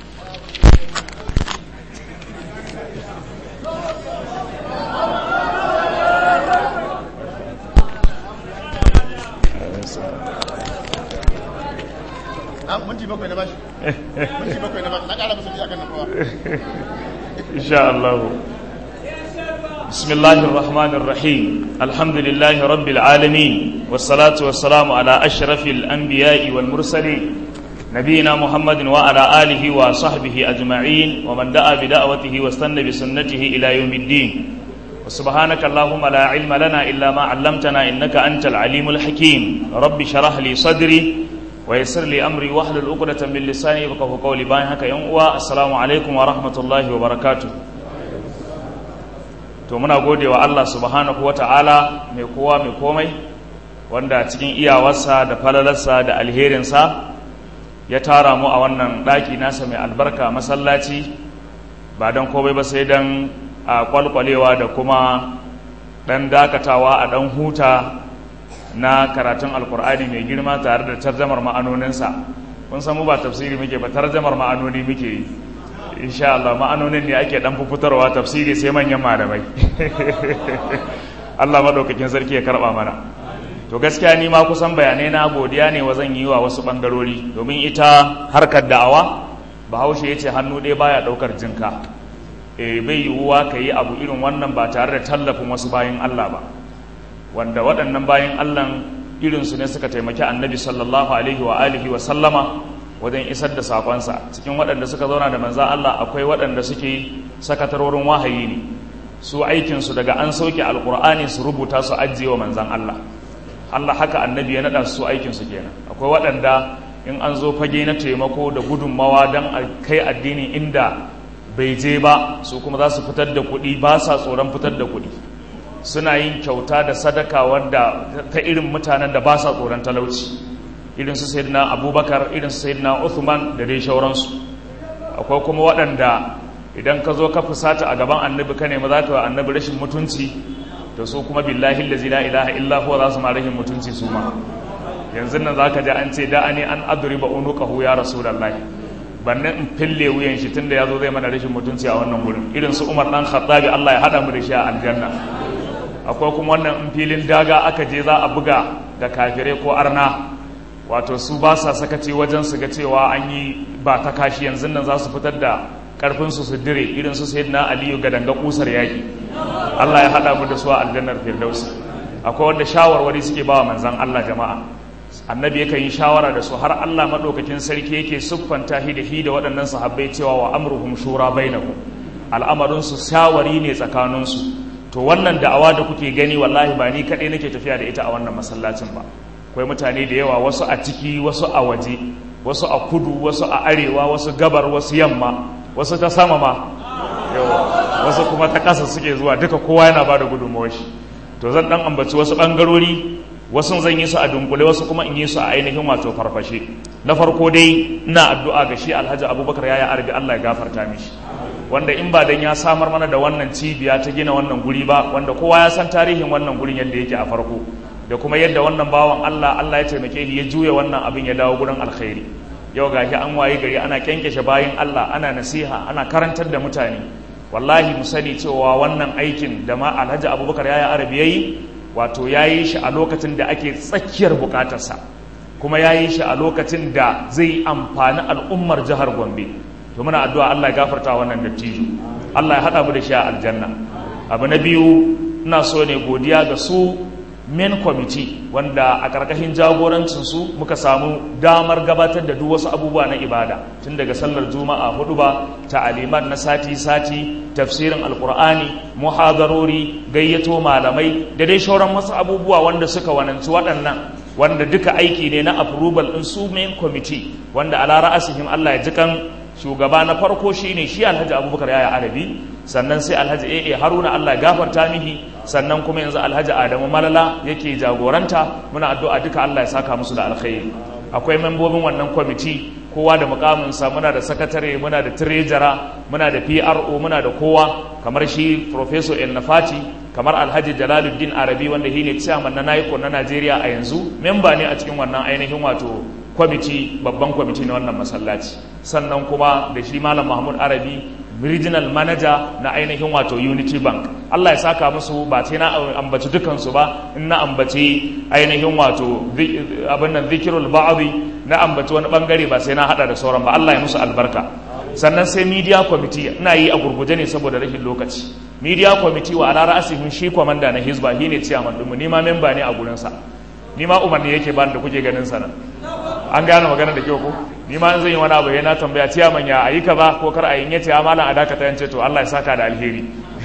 Minti bakwai na bashi. Minti bakwai na bashi. Na ƙara musu biya kan nan kowa. Insha Allah. Bismillahir Rahmanir Rahim. Alhamdulillahi Rabbil Alamin. Wassalatu wassalamu ala ashrafil anbiya'i wal mursalin. Nabiyina Muhammadin wa ala alihi wa sahbihi ajma'in wa man da'a bi da'watihi wastanna bi sunnatihi ila yawmiddin. Subhanaka Allahumma la ilma lana illa ma 'allamtana innaka antal alimul hakim. Rabbi shrah li sadri wa yassir li amri wahlul 'uqdatan min lisani yafqahu qawli. Bayan haka yan uwa, assalamu alaikum wa rahmatullahi wa barakatuh. To muna gode wa Allah subhanahu wata'ala mai kowa mai komai, wanda cikin iyawarsa da falalarsa da alherinsa ya tara mu a wannan daki nasa mai albarka masallaci, ba dan komai ba sai dan a kwalkwalewa da kuma dan dakatawa a dan huta na karatun alkur'ani mai girma tare da tarjamar ma'anoninsa. Kun san mu ba tafsiri muke ba, tarjamar ma'anoni muke yi. Insha Allah ma'anonin ne ake dan fitarwa, tafsiri sai manyan malamai. Allah madaukakin sarki ya karba mana. To gaskiya ni ma kusan bayanai na godiya ne wa zan yi wa wasu bangarori, domin ita harkar da'awa Bahaushe yace hannu ɗaya baya daukar jinka. Eh bai yiwuwa kai abu irin wannan ba tare da tallafin wasu bayin Allah ba, wanda waɗannan bayan Allah irinsu ne suka taimaki annabi sallallahu alaihi wa alihi wa sallama wajen isar da sakonsa. Cikin waɗanda suka zauna da manzan Allah akwai waɗanda suke sakatarorin wahayi ne, su aikinsu daga an sauke alkur'ani su rubuta su ajiye wa manzan Allah. Allah haka annabi ya naɗa su aikinsu kenan. Akwai waɗanda in an zo fage na taimako da gudunmawa don a kai addini inda bai je ba, su kuma za su fitar da kuɗi, ba sa tsoron fitar da kuɗi. Suna yin kyauta da sadaka wanda ta irin mutanen da ba sa tsoron talauci, irin su sayyidina Abubakar, irin su sayyidina Uthman da dai shauransu. Akwai kuma waɗanda idan ka zo ka fusata a gaban annabi ka nemi za ka wa annabi rashin mutunci, to su kuma billahi allazi la ilaha illa huwa za su ma rashin mutunci su ma. Yanzu nan za ka ji an ce da'ani an adriba unuqahu ya rasulullahi, bannan in fille wuyan shi tunda ya zo zai mana rashin mutunci a wannan gurin. Irin su Umar dan Khattabi, Allah ya hada mu da shi a aljanna. Akwai kuma wannan in filin daga aka je za a buga da kafirai ko arna, wato su ba sa sakaci wajen su ga cewa an yi ba ta kashi, yanzu nan za su fitar da karfin su su dire. Irin su sayyidina Aliyu ga danga kusar yaki, Allah ya hada mu da su a aljannar firdausi. Akwai wanda shawarwari suke ba wa manzon Allah jama'a, annabi yakan yi shawara da su har Allah madaukakin sarki yake siffanta hi da hi da waɗannan sahabbai cewa wa amruhum shura bainahum, al'amarin su shawari ne tsakanin su. To wannan da'awa da kuke gani wallahi ba ni kaɗai nake tafiya da ita a wannan masallacin ba, akwai mutane da yawa, wasu a ciki, wasu a waje, wasu a kudu, wasu a arewa, wasu gabar, wasu yamma, wasu ta sama ma yawa, wasu kuma ta ƙasa suke zuwa, duka kowa yana ba da gudunmawar shi. To zan ɗan ambaci wasu ɓangarori, wasu zan yi su a dunkule, wasu kuma in yi su a ainihin wato farfashe. Na farko dai ina addu'a ga shi Alhaji Abubakar Yaya Arabi, Allah ya gafarta mishi, wanda in ba dan ya samar mana da wannan cibiya ta gina wannan guri ba, wanda kowa ya san tarihin wannan gurin yadda yake a farko, da kuma yadda wannan bawan Allah Allah ya taimake shi ya juya wannan abin ya dawo gurin alkhairi. Yau gashi an waye gari ana kyankyashe bayin Allah, ana nasiha, ana karantar da mutane. Wallahi mu sani cewa wannan aikin da ma Alhaji Abubakar Yaya Arabi yayi, wato yayi shi a lokacin da ake tsakiyar bukatarsa, kuma yayi shi a lokacin da zai amfani al'ummar jihar Gombe. To muna addu'a Allah ya gafarta wannan dattijo, Allah ya hada mu da shi a aljanna. Abu na biyu, ina so ne godiya ga su main committee wanda a ƙarƙashin jagorancinsu muka samu damar gabatar da duk wasu abubuwa na ibada tun daga sallar juma'a hudu ba ta'aliman na sati-sati tafsirin alkur'ani muhadarori gayyato malamai da dai shauran wasu abubuwa wanda suka wananci waɗannan wanda duka aiki ne na approval ɗin su main committee wanda ala ra'asihim Allah ya jikan shugaba na farko shine shi Alhaji Abubakar Yaya Arabi, sannan sai Alhaji A A Haruna Allah ya gafarta mihi, sannan kuma yanzu Alhaji Adamu Malala yake jagoranta. Muna addu'a duka Allah ya saka musu da alkhairi. Akwai membobin wannan kwamiti kowa da mukaminsa, muna da sakatare, muna da tirejara, muna da P R O, muna da kowa kamar shi Professor El Nafati, kamar Alhaji Jalaluddin Arabi wanda shine chairman na NAICO na Najeriya a yanzu, memba ne a cikin wannan ainihin wato kwamiti, babban kwamiti na wannan masallaci. Sannan kuma da shi Malam Mahmud Arabi, regional manager na ainihin wato Unity Bank. Allah ya saka musu, ba sai na ambaci dukansu ba, in na ambaci ainihin wato abin nan zikirul ba'dhi, na ambaci wani bangare ba sai na hada da sauran ba. Allah ya musu albarka. Sannan sai media committee, ina yi a gurguje ne saboda rashin lokaci. Media committee wa ala ra'asihim shi komanda na Hizba, shine chairman din mu, ni ma member ne a gurin sa. Ni ma umarni yake bani da kuke ganin sa nan. An gane magana da kyau ko? Ni ma zan yi wani abu yana tambaya ciyaman ya ayi kaza ko kar ayin yace amalan a dakata yance to Allah ya saka da alheri.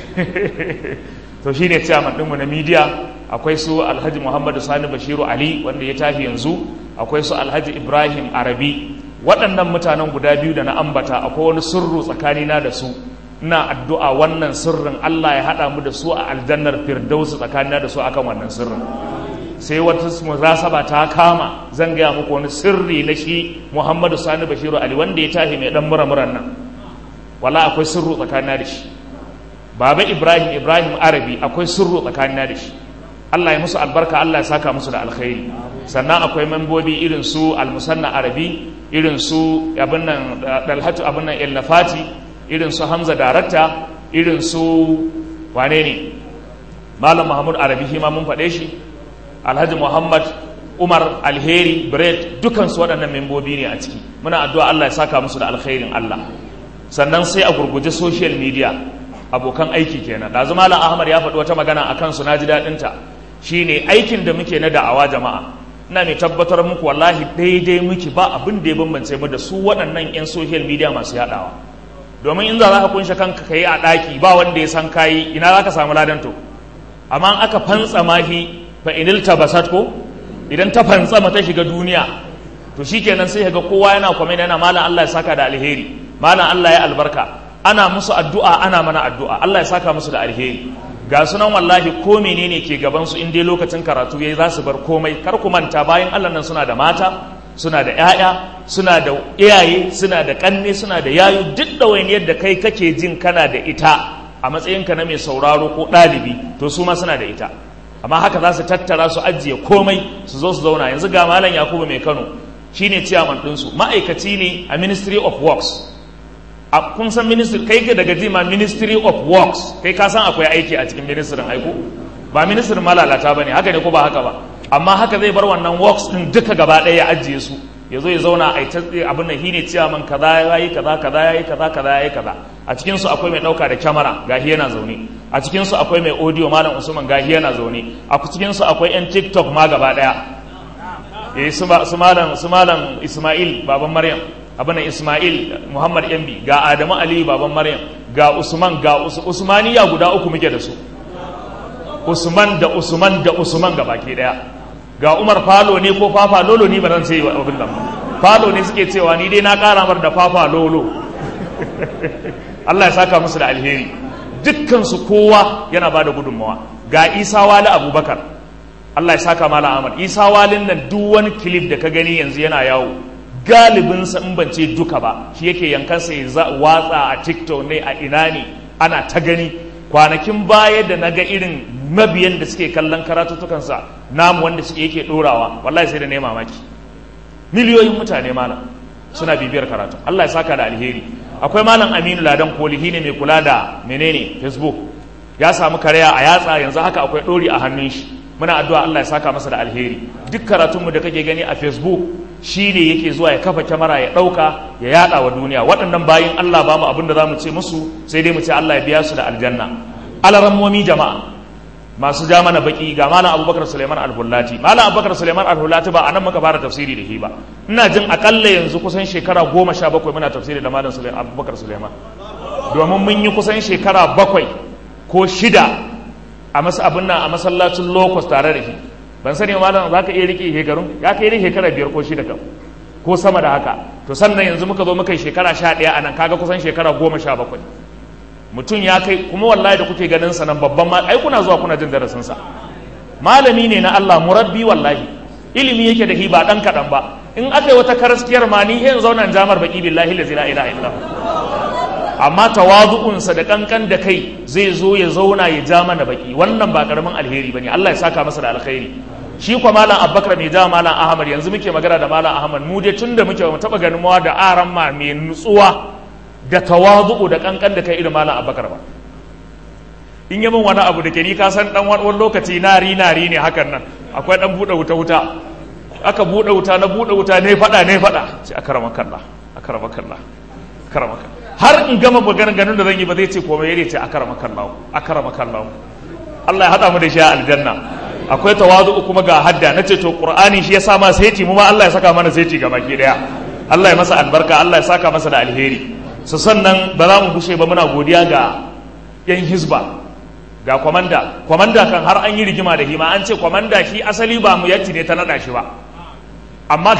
To shine ciyaman din mu na media. Akwai su Alhaji Muhammadu Sani Bashiru Ali wanda ya tafi yanzu, akwai su Alhaji Ibrahim Arabi. Waɗannan mutanen guda biyu da na ambata akwai wani sirru tsakanina da su. Ina addu'a wannan sirrin Allah ya haɗa mu da su a aljannar Firdausi tsakanina da su akan wannan sirrin. Sai wata munasaba ta kama zan gaya muku wani sirri na shi Muhammadu Sani Bashiru Ali wanda ya tafi mai dan muramuran nan. Wala akwai sirru tsakanina da shi. Baba Ibrahim Ibrahim Arabi akwai sirru tsakanina da shi. Allah ya musu albarka, Allah ya saka musu da alkhairi. Sannan akwai membobi irin su Al-Musanna Arabi, irin su abin nan Dalhatu abin nan El Nafati, irin su Hamza Darakta, irin su wane ne Malam Mahmud Arabi shi ma mun faɗe shi, Alhaji Muhammad Umar Alheri Bread, dukansu waɗannan membobi ne a ciki. Muna addu'a Allah ya saka musu da alkhairin Allah. Sannan sai a gurguje social media, abokan aiki kenan. Ɗazu Malam Ahmad ya faɗi wata magana a kansu, na ji daɗinta. Shi ne aikin da muke na da'awa jama'a. Ina mai tabbatar muku wallahi daidai muke, ba abin da ya bambance mu da su waɗannan 'yan social media masu yaɗawa. Domin in za ka kunshe kanka ka yi a ɗaki ba wanda ya san kayi, ina za ka samu ladanto. Amma aka fantsa mahi fa inil tabasat ko idan ta fantsama ta shiga duniya to shikenan sai kaga kowa yana comment yana malam Allah ya saka da alheri, malam Allah ya albarka, ana musu addu'a ana mana addu'a, Allah ya saka musu da alheri. Ga sunan wallahi ko menene ke gaban su in dai lokacin karatu yayi za su bar komai. Kar ku manta bayan Allah nan suna da mata, suna da ƴaƴa, suna da iyaye, suna da kanne, suna da yayu, duk da wani yadda kai kake jin kana da ita a matsayinka na mai sauraro ko ɗalibi, to su ma suna da ita. Amma haka za su tattara su ajiye komai su zo su zauna. Yanzu ga Malam Yakubu Mai Kano shine chairman ɗinsu, ma'aikaci ne a Ministry of Works. A kun san ministry, kai ke daga jima Ministry of Works, kai ka san akwai aiki a cikin ministrin aiko, ba ministrin malalata bane, haka ne ko ba haka ba. Amma haka zai bar wannan works din duka gaba ɗaya ya ajiye su, ya zo ya zauna a ita abin nan shine chairman kaza yayi kaza kaza yayi kaza kaza yayi kaza. A cikin su akwai mai dauka da kyamara gahi yana zaune, a cikin su akwai mai audio Malam Usman gahi yana zaune, a cikin su akwai yan TikTok ma gaba daya, eh su malam su malam Ismail baban Maryam, abin nan Ismail Muhammad Yambi, ga Adamu Ali baban Maryam, ga Usman, ga Usmaniya guda uku muke da su, Usman da Usman da Usman gabaki daya. Ga Umar Falo ne ko Fafa Lolo, ni ba zan sai abin nan Falo ne suke cewa, ni dai na kara mar da Fafa Lolo. Allah ya saka musu da alheri. Dukkansu kowa yana ba da gudunmawa. Ga Isa Wali Abubakar, Allah ya saka Malam Ahmad. Isa Walin nan duk wani kilif da ka gani yanzu yana yawo, galibinsa in ban ce duka ba, shi yake yankansa ya watsa a TikTok ne a ina ne ana ta gani. Kwanakin baya da na ga irin mabiyan da suke kallon karatutukansa namu wanda suke yake ɗorawa, wallahi sai da ne mamaki. Miliyoyin mutane malam suna bibiyar karatu. Allah ya saka da alheri. Akwai Malam Aminu Ladan Kolihi ne mai kula da menene Facebook, ya samu karaya a yatsa, yanzu haka akwai ɗori a hannun shi. Muna addu'a Allah ya saka masa da alheri. Duk karatunmu da kake gani a Facebook shi ne yake zuwa ya kafa kyamara ya ɗauka ya yaɗa wa duniya. Waɗannan bayin Allah ba mu abin da za mu ce musu sai dai mu ce Allah ya biya su da aljanna. Alarammomi jama'a, masu ja mana baki ga malam Abubakar Suleiman Al-Hullati. Malam Abubakar Suleiman Al-Hullati ba anan muka fara tafsiri da shi ba, ina jin akalla yanzu kusan shekara goma sha bakwai muna tafsiri da malam Suleiman Abubakar Suleiman, domin mun yi kusan shekara bakwai ko shida a masa abin nan a masallacin Locust tare da shi. Ban sani malam za ka iya rike shekarun, ya kai rike shekara biyar ko shida kam ko sama da haka. To sannan yanzu muka zo muka yi shekara sha ɗaya a nan, kaga kusan shekara goma sha bakwai. Mutum ya kai, kuma wallahi da kuke ganin sa nan babban ma, ai kuna zuwa kuna jin darasin sa. Malami ne na Allah, murabbi wallahi. Ilimi yake da hi ba dan kadan ba. In aka yi wata karaskiyar ma ni yanzu zauna jamar baki billahi la ilaha illa. Amma tawazu'un sa da kankan da kai zai zo ya zauna ya ja mana baki. Wannan ba karamin alheri bane. Allah ya saka masa da alkhairi. Shi kuma malam Abubakar mai ja malam Ahmad, yanzu muke magana da malam Ahmad, mu dai tunda muke mu taba ganin mawa da aran ma mai nutsuwa da tawazu'u da kankan da kai irin malam Abubakar ba. In yi min wani abu da ke ni ka san dan wani lokaci nari nari ne hakan nan, akwai dan bude wuta wuta, aka bude wuta na bude wuta ne fada ne fada, sai akarama kallah akarama kallah akarama kallah, har in gama maganar ganin da zan yi ba zai ce komai, yace akarama kallah akarama kallah. Allah ya hada mu da shi a aljanna. Akwai tawazu'u kuma ga hadda, nace to Qur'ani shi ya sa ma saiti, mu ma Allah ya saka mana saiti ga baki daya. Allah ya masa albarka, Allah ya saka masa da alheri. Su sannan ba za mu bushe ba muna godiya ga yan hizba, ga kwamanda. Kwamanda kan har an yi rigima da hima, an ce kwamanda shi asali ba mu yatti ne ta naɗa shi ba, amma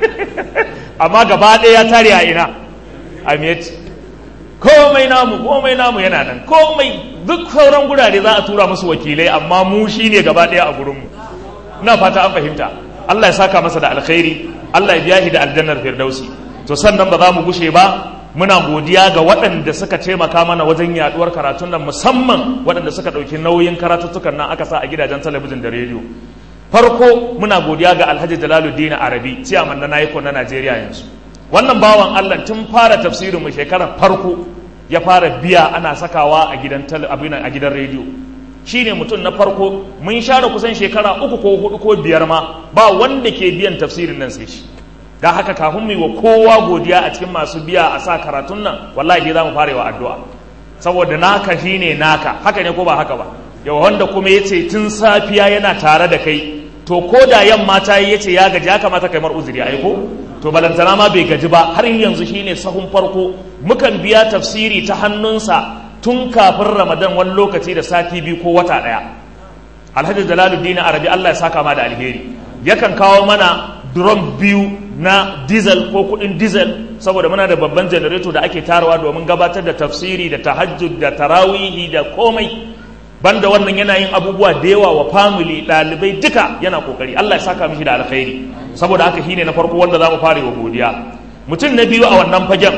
amma gaba ɗaya ya tare a ina a miyatti. Komai namu komai namu yana nan, komai duk sauran gurare za a tura musu wakilai, amma mu shi ne gaba ɗaya a gurinmu. Ina fata an fahimta. Allah ya saka masa da alkhairi, Allah ya biya shi da aljannar firdausi. To sannan ba za mu gushe ba muna godiya ga waɗanda suka taimaka mana wajen yaduwar karatun nan, musamman waɗanda suka ɗauki nauyin karatuttukan nan aka sa a gidajen talabijin da rediyo. Farko muna godiya ga Alhaji Jalaluddin Arabi, ciyaman na Naiko na Najeriya yanzu. Wannan bawan Allah tun fara tafsirin mu shekarar farko ya fara biya ana sakawa a gidan talabijin a gidan rediyo. Shine mutum na farko, mun share kusan shekara uku ko hudu ko biyar ma ba wanda ke biyan tafsirin nan sai shi. Da haka kafin mu yi wa kowa godiya a cikin masu biya a sa karatun nan, wallahi za mu fara wa addu'a, saboda naka shine naka, haka ne ko ba haka ba. Yau wanda kuma yace tun safiya yana tare da kai, to ko da yamma ta yi yace ya gaji, ya kamata kai mar uzuri ai ko, to balantana ma bai gaji ba, har yanzu shine sahun farko. Mukan biya tafsiri ta hannunsa tun kafin Ramadan wani lokaci da sati biyu ko wata daya. Alhaji Jalaluddin Arabi, Allah ya saka ma da alheri, yakan kawo mana drum biyu na diesel ko kudin diesel, saboda muna da babban generator da ake tarawa domin gabatar da tafsiri da tahajjud da tarawihi da komai. Banda wannan yana yin abubuwa da yawa wa family, dalibai duka yana kokari. Allah ya saka mishi da alkhairi. Saboda haka shine na farko wanda zamu fara wa godiya. Mutum na biyu a wannan fagen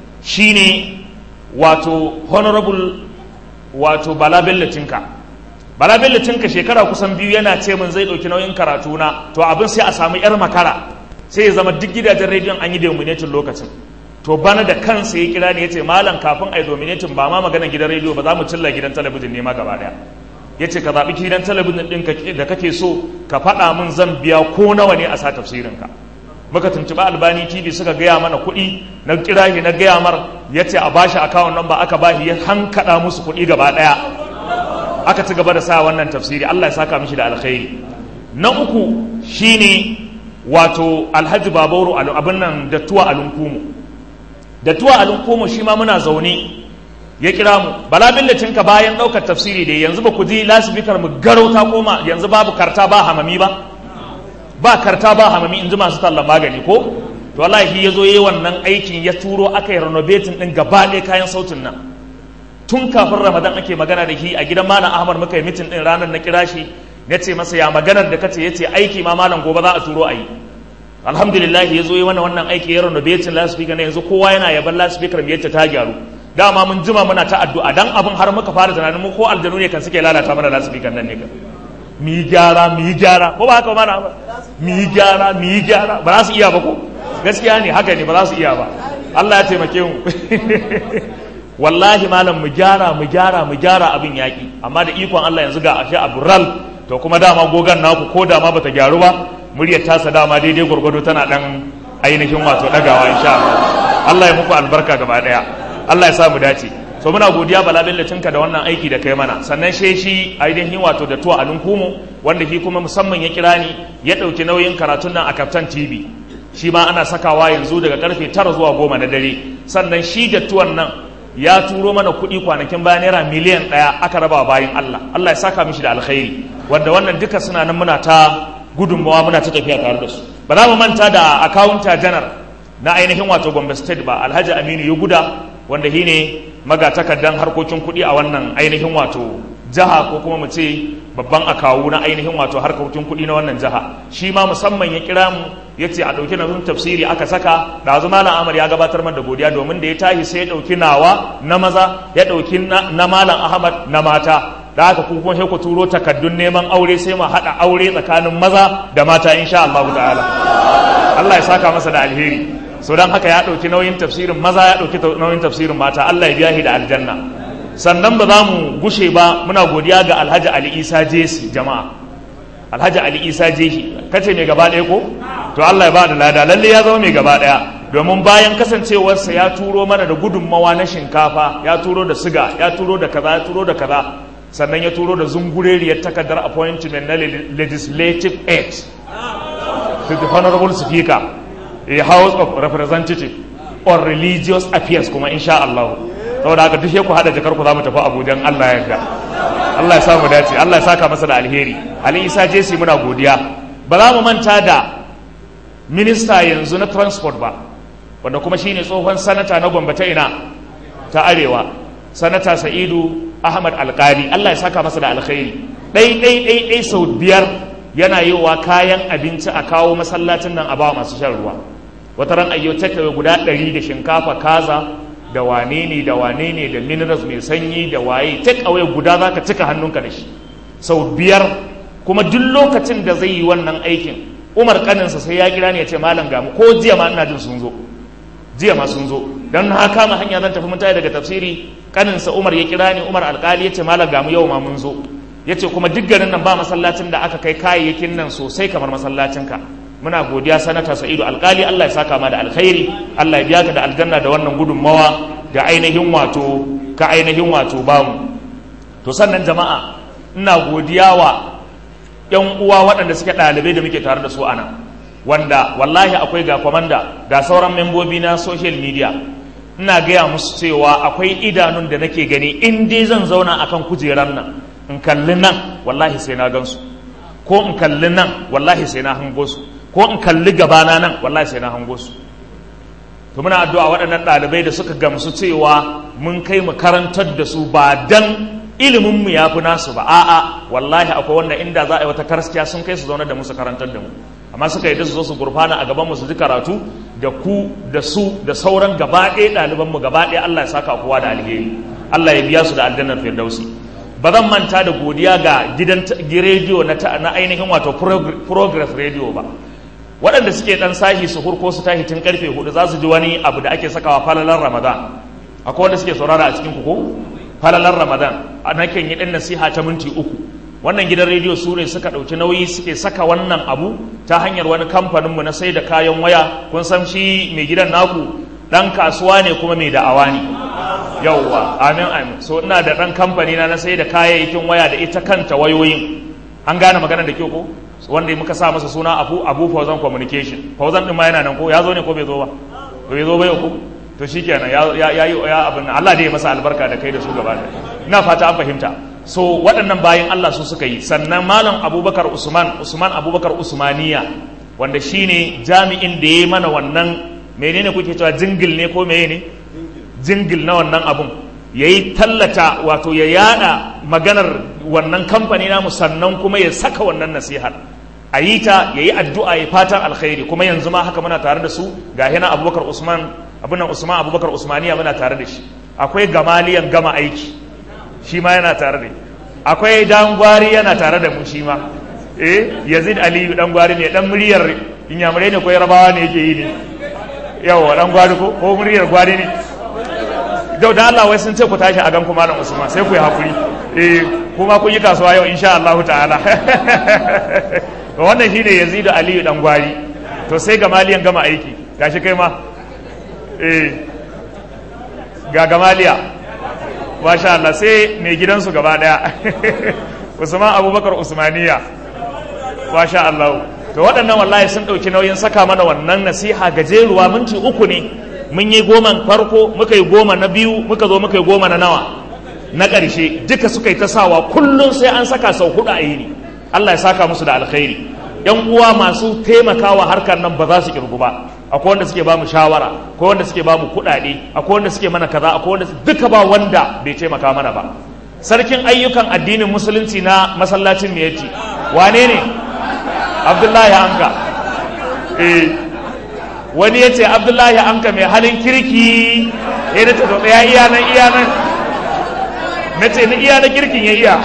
shine wato honorable wato Bala Bello Tinka. Bala Bello Tinka shekara kusan biyu yana ce min zai dauki nauyin karatu na, to abin sai a samu yar makara, sai ya zama duk gidajen rediyon an yi dominatin lokacin. To bana da kansa ya kira ne ya ce malam kafin a yi dominatin ba ma maganar gidan rediyo ba, za mu cilla gidan talabijin ne ma gaba daya. Ya ce ka zaɓi gidan talabijin ɗin da kake so, ka faɗa min zan biya ko nawa ne a sa tafsirinka. Muka tuntuɓi Albani T V suka gaya mana kuɗi, na kira shi na gaya mar, ya ce a bashi akawun nan ba, aka bashi ya hankaɗa musu kuɗi gaba ɗaya. Aka ci gaba da sa wannan tafsiri, Allah ya saka mishi da alkhairi. Na uku shine wato Alhaji Babauru abin nan Dattuwa Alunkumu. Dattuwa Alunkumu shi ma muna zaune ya kira mu, Bala Bello Tinka bayan ɗaukar tafsiri da yanzu ba ku ji lasibikar mu garau ta koma, yanzu babu karta ba hamami ba, ba karta ba hamami in ji masu tallan magani ko. To wallahi ya zo yi wannan aikin, ya turo aka yi renovating ɗin gaba ɗaya kayan sautin nan. Tun kafin Ramadan ake magana da shi a gidan Malam Ahmad, muka yi mitin ɗin ranar na kira shi, na ce masa ya maganar da kace, ya ce aiki ma malam gobe za a turo a yi. Alhamdulillah ya zo yi wannan wannan aiki ya renovating loudspeaker na, yanzu kowa yana yaban loudspeaker mai yadda ta gyaru. Dama mun jima muna ta addu'a dan abin har muka fara tunanin mu ko aljanu ne kan suke lalata mana loudspeaker nan ne kan. Mu yi gyara mu yi gyara ko ba haka mana ba, mu yi gyara mu yi gyara, ba za su iya ba ko, gaskiya ne haka ne, ba za su iya ba. Allah ya taimake mu. Wallahi malam mu gyara mu gyara mu gyara abin yaki, amma da ikon Allah yanzu ga ashe abural. To kuma dama gogan naku ko dama bata gyaru ba, muryar tasa dama daidai gurgudu tana dan ainihin wato dagawa insha Allah. Allah ya muku albarka gaba daya, Allah ya sa mu dace. so muna godiya Bala Bello tinka da wannan aiki da kai mana. Sannan she shi ainihin wato da tuwa alun kumu wanda shi kuma musamman ya kira ni ya ɗauki nauyin karatun nan a Kaftan T V, shi ma ana sakawa yanzu daga karfe tara zuwa goma na dare. Sannan shi da tuwan nan ya turo mana kuɗi kwanakin bayan naira miliyan ɗaya aka raba bayan Allah. Allah ya saka mishi da alkhairi, wanda wannan duka suna nan muna ta gudunmawa muna ta tafiya tare da su. Ba za mu manta da akawunta janar na ainihin wato Gombe State ba, Alhaji Aminu Yuguda, wanda shi ne magatakardan harkokin kuɗi a wannan ainihin wato jiha, ko kuma mu ce babban akawu na ainihin wato harkokin kuɗi na wannan jiha. Shi ma musamman ya kira mu ya ce a ɗauki nazun tafsiri aka saka. da zuma Malam Ahmad ya gabatar man da godiya, domin da ya tashi sai ya ɗauki nawa na maza ya ɗauki na Malam Ahmad na mata. Da haka ku kuma sai ku turo takaddun neman aure, sai mu haɗa aure tsakanin maza da mata insha Allah ta'ala. Allah ya saka masa da alheri. So dan haka ya ɗauki nauyin tafsirin maza ya ɗauki nauyin tafsirin mata. Allah ya biya shi da aljanna. Sannan ba za mu gushe ba muna godiya ga Alhaji Ali Isa Jesi jama'a. Alhaji Ali Isa Jesi kace mai gaba ɗaya ko? To Allah ya ba da lada, lalle ya zama mai gaba ɗaya, domin bayan kasancewarsa ya turo mana da gudunmawa na shinkafa, ya turo da siga, ya turo da kaza, ya turo da kaza, sannan ya turo da zungureriyar takardar appointment na legislative aid to the honorable speaker, a house of representative on religious affairs kuma insha Allah. Saboda haka duk ku hada jakar ku za mu tafi Abuja Allah ya yarda. Allah ya sa mu dace, Allah ya saka masa da alheri. Ali Isa Jesi muna godiya. Ba za mu manta da minista yanzu na transport ba, wanda kuma shine tsohon sanata na Gombe ta ina ta Arewa, sanata Sa'idu Ahmad Alƙali. Allah ya saka masa da alkhairi. Dai dai dai dai sau biyar yana yi wa kayan abinci a kawo masallacin nan a ba masu shan ruwa. Wata ran ayyo take guda ɗari da shinkafa kaza da wane ne da wane ne da minerals mai sanyi da waye, take away guda zaka cika hannunka da shi sau biyar. Kuma duk lokacin da zai yi wannan aikin, Umar kaninsa sai ya kira ne ya ce malam gamu, ko jiya ma ina jin sun zo, jiya ma sun zo, dan na kama hanya zan tafi mun tayi daga tafsiri, kaninsa Umar ya kira ni, Umar Alƙali ya ce malam gamu yau ma mun zo. Ya ce kuma duk garin nan ba masallacin da aka kai kayayyakin nan sosai kamar masallacinka. Muna godiya sanata Sa'idu Alƙali, Allah ya saka ma da alkhairi, Allah ya biya ka da aljanna da wannan gudunmawa da ainihin wato ka ainihin wato bamu. To sannan jama'a, ina godiya wa yan uwa waɗanda suke ɗalibai da muke tare da su ana, wanda wallahi akwai ga kwamanda da sauran membobi na social media, ina gaya musu cewa akwai idanun da nake gani in dai zan zauna akan kujerar nan in kalli nan wallahi sai na gansu, ko in kalli nan wallahi sai na hango su, ko in kalli gabana nan wallahi sai na hango su. To muna addu'a waɗannan ɗalibai da suka gamsu cewa mun kai mu karantar da su ba dan ilimin mu yafi nasu ba, a'a wallahi akwai wanda inda za a yi wata karskiya sun kai su zauna da mu su karantar da mu, amma suka yi da su zo su gurfana a gaban mu su ji karatu da ku da su da sauran gaba ɗaya ɗaliban mu gaba ɗaya. Allah ya saka kowa da alheri, Allah ya biya su da aljannar firdausi. Ba zan manta da godiya ga gidan rediyo na ainihin wato Progress Radio ba, waɗanda suke ɗan sahi su hurko su tashi tun karfe hudu za su ji wani abu da ake sakawa falalar Ramadan. Akwai wanda suke saurara a cikin kuku falalar Ramadan, a nakan yi ɗan nasiha ta minti uku. Wannan gidan rediyo su ne suka ɗauki nauyi suke saka wannan abu ta hanyar wani kamfaninmu na sai da kayan waya. Kun san shi mai gidan naku ɗan kasuwa ne kuma mai da'awa ne. Yauwa, amin amin. So ina da ɗan kamfani na na sai da kayayyakin waya da ita kanta wayoyin. An gane magana da kyau ko? Wanda muka sa masa suna Abu Abu Fauzan Communication. Fauzan din ma yana nan ko ya zo ne ko bai zo ba? Bai zo ba yau ko? To shikenan ya ya yi ya abin Allah dai ya masa albarka da kai da su gaba da. Ina fata an fahimta. So waɗannan bayan Allah su suka yi. Sannan Malam Abubakar Usman Usman Abubakar Usmaniya, wanda shine jami'in da yayi mana wannan menene kuke cewa jingil ne ko meye ne? Jingil na wannan abun. Yayi tallata wato ya yada maganar wannan kamfani namu, sannan kuma ya saka wannan nasihar a yi ta, ya yi addu'a ya fatan alkhairi. Kuma yanzu ma haka muna tare da su, ga hina Abubakar Usman abinan Usman Abubakar Usmaniya muna tare da shi. Akwai Gamaliyan Gama Aiki, shi ma yana tare da akwai Dangwari yana tare da mu shi ma, eh Yazid Aliyu Dangwari ne, dan muryar Inyamurai ne ko Yarabawa ne yake yi ne, yawa Dangwari ko ko muryar Gwari ne. Dau da Allah wai sun ce ku tashi a gan ku Malam Usman, sai ku yi hakuri, eh kuma kun yi kasuwa yau insha Allah ta'ala. Wannan shine Yazid Aliyu Dangwari. To sai Gamaliyan Gama Aiki, gashi kai ma eh ga Gamaliya masha Allah sai mai gidansu gaba daya Usman Abubakar Usmaniya masha Allah to waɗannan wallahi sun ɗauki nauyin saka mana wannan nasiha gajeruwa minti uku ne mun yi goma farko muka yi goma na biyu muka zo muka yi goma na nawa na ƙarshe duka suka yi ta sawa kullum sai an saka sau hudu a yini Allah ya saka musu da alkhairi yan uwa masu taimakawa harkar nan ba za su kirgu ba akwai wanda suke ba mu shawara akwai wanda suke ba mu kuɗaɗe akwai wanda suke mana kaza akwai wanda duka ba wanda bai taimaka mana ba sarkin ayyukan addinin musulunci na masallacin miyati wane ne Abdullahi Anka eh wani ya ce Abdullahi Anka mai halin kirki ya da ta zoɓe ya iya nan iya nan na ce ni iya na kirkin ya iya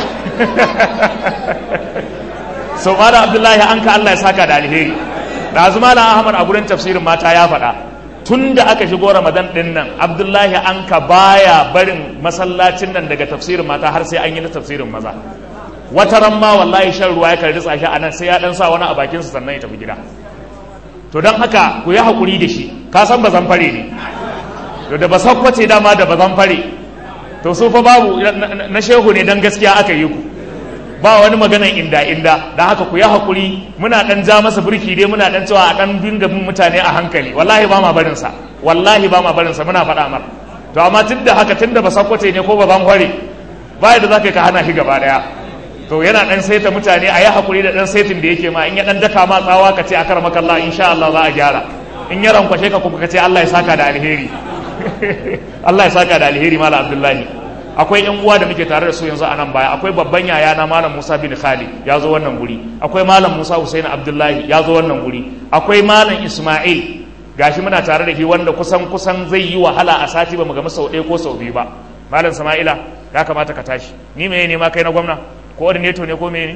so malam Abdullahi Anka Allah ya saka da alheri da malam Ahmad a gurin tafsirin mata ya faɗa tun da aka shigo Ramadan din nan Abdullahi Anka baya barin masallacin nan daga tafsirin mata har sai an yi na tafsirin maza wata ran ma wallahi shan ruwa ya karbi tsashi a nan sai ya dan sa wani a bakin sa sannan ya tafi gida to don haka ku yi hakuri da shi ka san bazan fare ne to da ba sakwace dama da bazan fare to su fa babu na shehu ne dan gaskiya aka yi ku ba wani maganan inda inda dan haka ku yi hakuri muna dan ja masa burki dai muna dan cewa a dan dinga bin mutane a hankali wallahi ba ma barin sa wallahi ba ma barin sa muna faɗa mar to amma tunda haka tunda ba sakwace ne ko bazan fare ba yadda zaka ka hana shi gaba daya to yana dan saita mutane a yi hakuri da dan saitin da yake ma in ya dan daka ma tsawa ka ce akar makalla insha Allah za a gyara in ya rankwashe ka kuma ka ce Allah ya saka da alheri Allah ya saka da alheri Malam Abdullahi akwai yan uwa da muke tare da su yanzu a nan baya akwai babban yaya na Malam Musa bin Khalid ya zo wannan guri akwai Malam Musa Hussein Abdullahi ya zo wannan guri akwai Malam Ismail gashi muna tare da shi wanda kusan kusan zai yi wahala a sati ba mu ga sau ɗaya ko sau biyu ba Malam Sama'ila ya kamata ka tashi ni meye ne ma kai na gwamna coordinator ne ko mene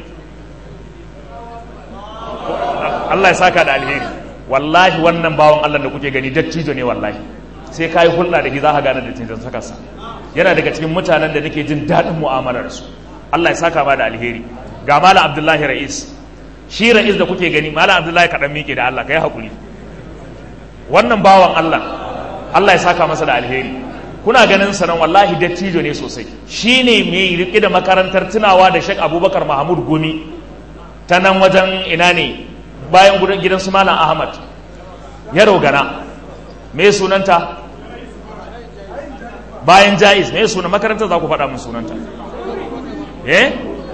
Allah ya saka da alheri wallahi wannan bawon Allah da kuke gani dattijo ne wallahi sai kai hulɗa da shi za ka gane dattijon sakarsa yana daga cikin mutanen da nake jin daɗin mu'amalar su Allah ya saka ba da alheri ga Malam Abdullahi Ra'is shi Ra'is da kuke gani Malam Abdullahi kaɗan miƙe da Allah kai hakuri wannan bawon Allah Allah ya saka masa da alheri kuna ganin sanan wallahi dattijo ne sosai shine mai riƙe da makarantar tunawa da Sheikh Abubakar Mahmud Gumi ta nan wajen ina ne bayan gudun gidan su Malam Ahmad ya rogana me sunanta bayan Jaiz me sunan makarantar za ku faɗa mun sunanta eh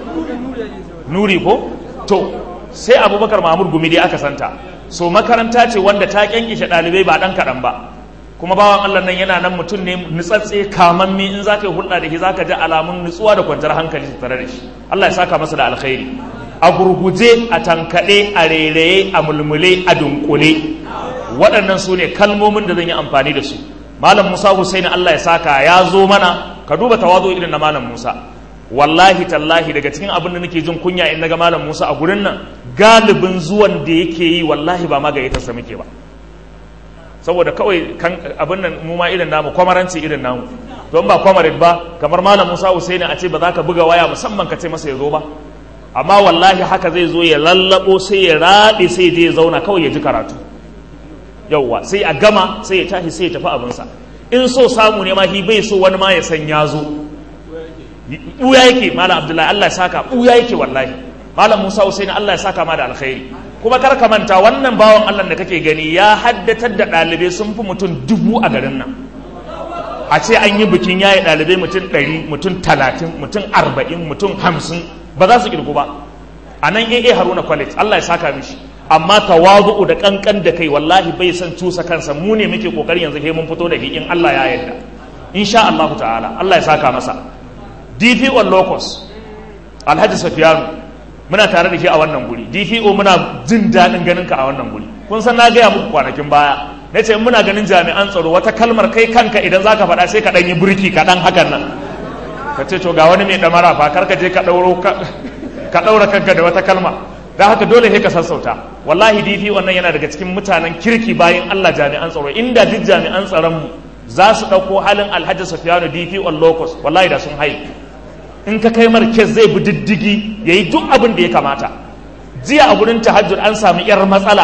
Nuri ko to sai Abubakar Mahmud Gumi dai aka santa so makaranta ce wanda ta kyankishe ɗalibai ba ɗan kaɗan ba kuma bawan Allah nan yana nan mutum ne nutsatse kamammi in za ka yi hulɗa da shi za ka ji alamun nutsuwa da kwanciyar hankali su tare da shi Allah ya saka masa da alkhairi a gurguje a tankaɗe a rairaye a mulmule a dunkule waɗannan su ne kalmomin da zan yi amfani da su Malam Musa Hussein Allah ya saka ya zo mana ka duba tawazu irin na Malam Musa wallahi tallahi daga cikin abin da nake jin kunya in naga Malam Musa a gurin nan galibin zuwan da yake yi wallahi ba ma gayyatarsa muke ba saboda kawai kan abin nan mu ma irin namu kwamaranci irin namu don ba kwamarit ba kamar Malam Musa Husaini a ce ba za ka buga waya musamman ka ce masa ya zo ba amma wallahi haka zai zo ya lallabo sai ya raɗe sai je ya zauna kawai ya ji karatu yauwa sai a gama sai ya tashi sai ya tafi abinsa in so samu ne ma hi bai so wani ma ya san ya zo ɓuya yake Malam Abdullahi Allah ya saka ɓuya yake wallahi Malam Musa Husaini Allah ya saka ma da alkhairi kuma kar ka manta wannan bawan Allah da kake gani ya haddatar da ɗalibai sun fi mutum dubu a garin nan a ce an yi bikin yayi ɗalibai mutum ɗari mutum talatin mutum arba'in mutum hamsin ba za su ƙirgu ba a nan A A Haruna College Allah ya saka mishi amma tawazu'u da kankan da kai wallahi bai san cusa kansa mu ne muke kokari yanzu he mun fito da shi in Allah ya yarda insha Allah ta'ala Allah ya saka masa D P O Locus Alhaji Safiyanu muna tare da shi a wannan guri D P O muna jin daɗin ganin ka a wannan guri kun san na gaya muku kwanakin baya na ce muna ganin jami'an tsaro wata kalmar kai kanka idan zaka faɗa sai ka ɗan yi burki kaɗan hakan nan ka ce to ga wani mai ɗamara fa kar ka je ka ɗauro ka ɗaura kanka da wata kalma da haka dole sai ka sassauta wallahi D P O wannan yana daga cikin mutanen kirki bayan Allah jami'an tsaro inda duk jami'an tsaron mu za su ɗauko halin Alhaji Safiyanu D P O Locus wallahi da sun haye in ka kai markez zai bi diddigi ya yi duk abin da ya kamata jiya a gurin tahajjud an samu yar matsala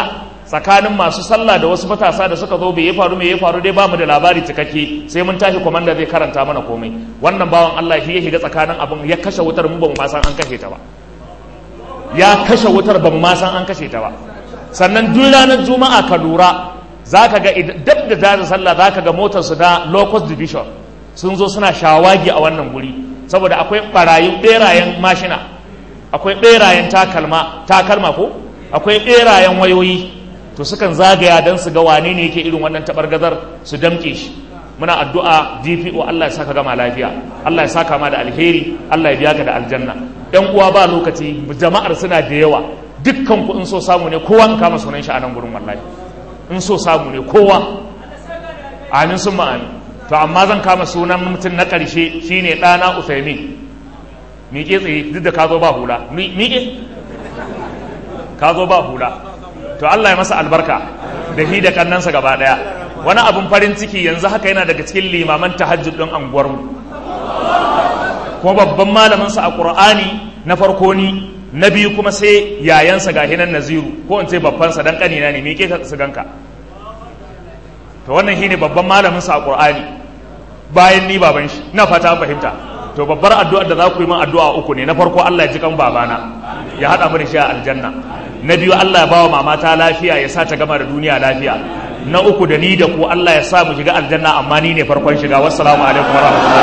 tsakanin masu sallah da wasu matasa da suka zo bai ya faru mai ya faru dai bamu da labari cikakke sai mun tashi komanda zai karanta mana komai. Wannan bawan Allah shi ya shiga tsakanin abin ya kashe wutar mu ba mu ma san an kashe ta ba ya kashe wutar ba mu ma san an kashe ta ba. Sannan duk ranar juma'a ka lura zaka ga dab da dare sallah zaka ga motar su da locust division sun zo suna shawagi a wannan guri saboda akwai barayin berayen mashina, akwai berayen takalma takalma ko akwai berayen wayoyi, to sukan zagaya don su ga wane ne yake irin wannan tabargazar su damke shi. Muna addu'a D P O Allah ya saka gama lafiya, Allah ya saka ma da alheri, Allah ya biya ka da aljanna. Ɗan uwa ba lokaci, jama'ar suna da yawa, dukkan ku in so samu ne kowa in kama sunan shi a nan gurin wallahi, in so samu ne kowa. Amin sun amin. To amma zan kama sunan mutum na ƙarshe shine ɗana Usaimin. Miƙe tsaye duk da ka zo ba hula, miƙe ka zo ba hula. To Allah ya masa albarka da hi da kannansa gaba daya. Wani abun farin ciki yanzu haka yana daga cikin limaman tahajjud din anguwar mu, kuma babban malamin sa a Qur'ani na farko ni, na biyu kuma sai yayansa ga hinan Naziru ko in ce babban sa dan kanina ne, me ke ka su ganka. To wannan shine babban malamin sa a Qur'ani bayan ni baban shi, ina fata an fahimta. To babbar addu'ar da za ku yi min addu'a uku ne. Na farko Allah ya ji kan babana ya hada mu da shi a aljanna. Na biyu Allah ya bawa mamata lafiya ya sa ta gama da duniya lafiya. Na uku da ni da ku Allah ya sa mu shiga aljanna amma ni ne farkon shiga. Wassalamu alaikum warahmatullahi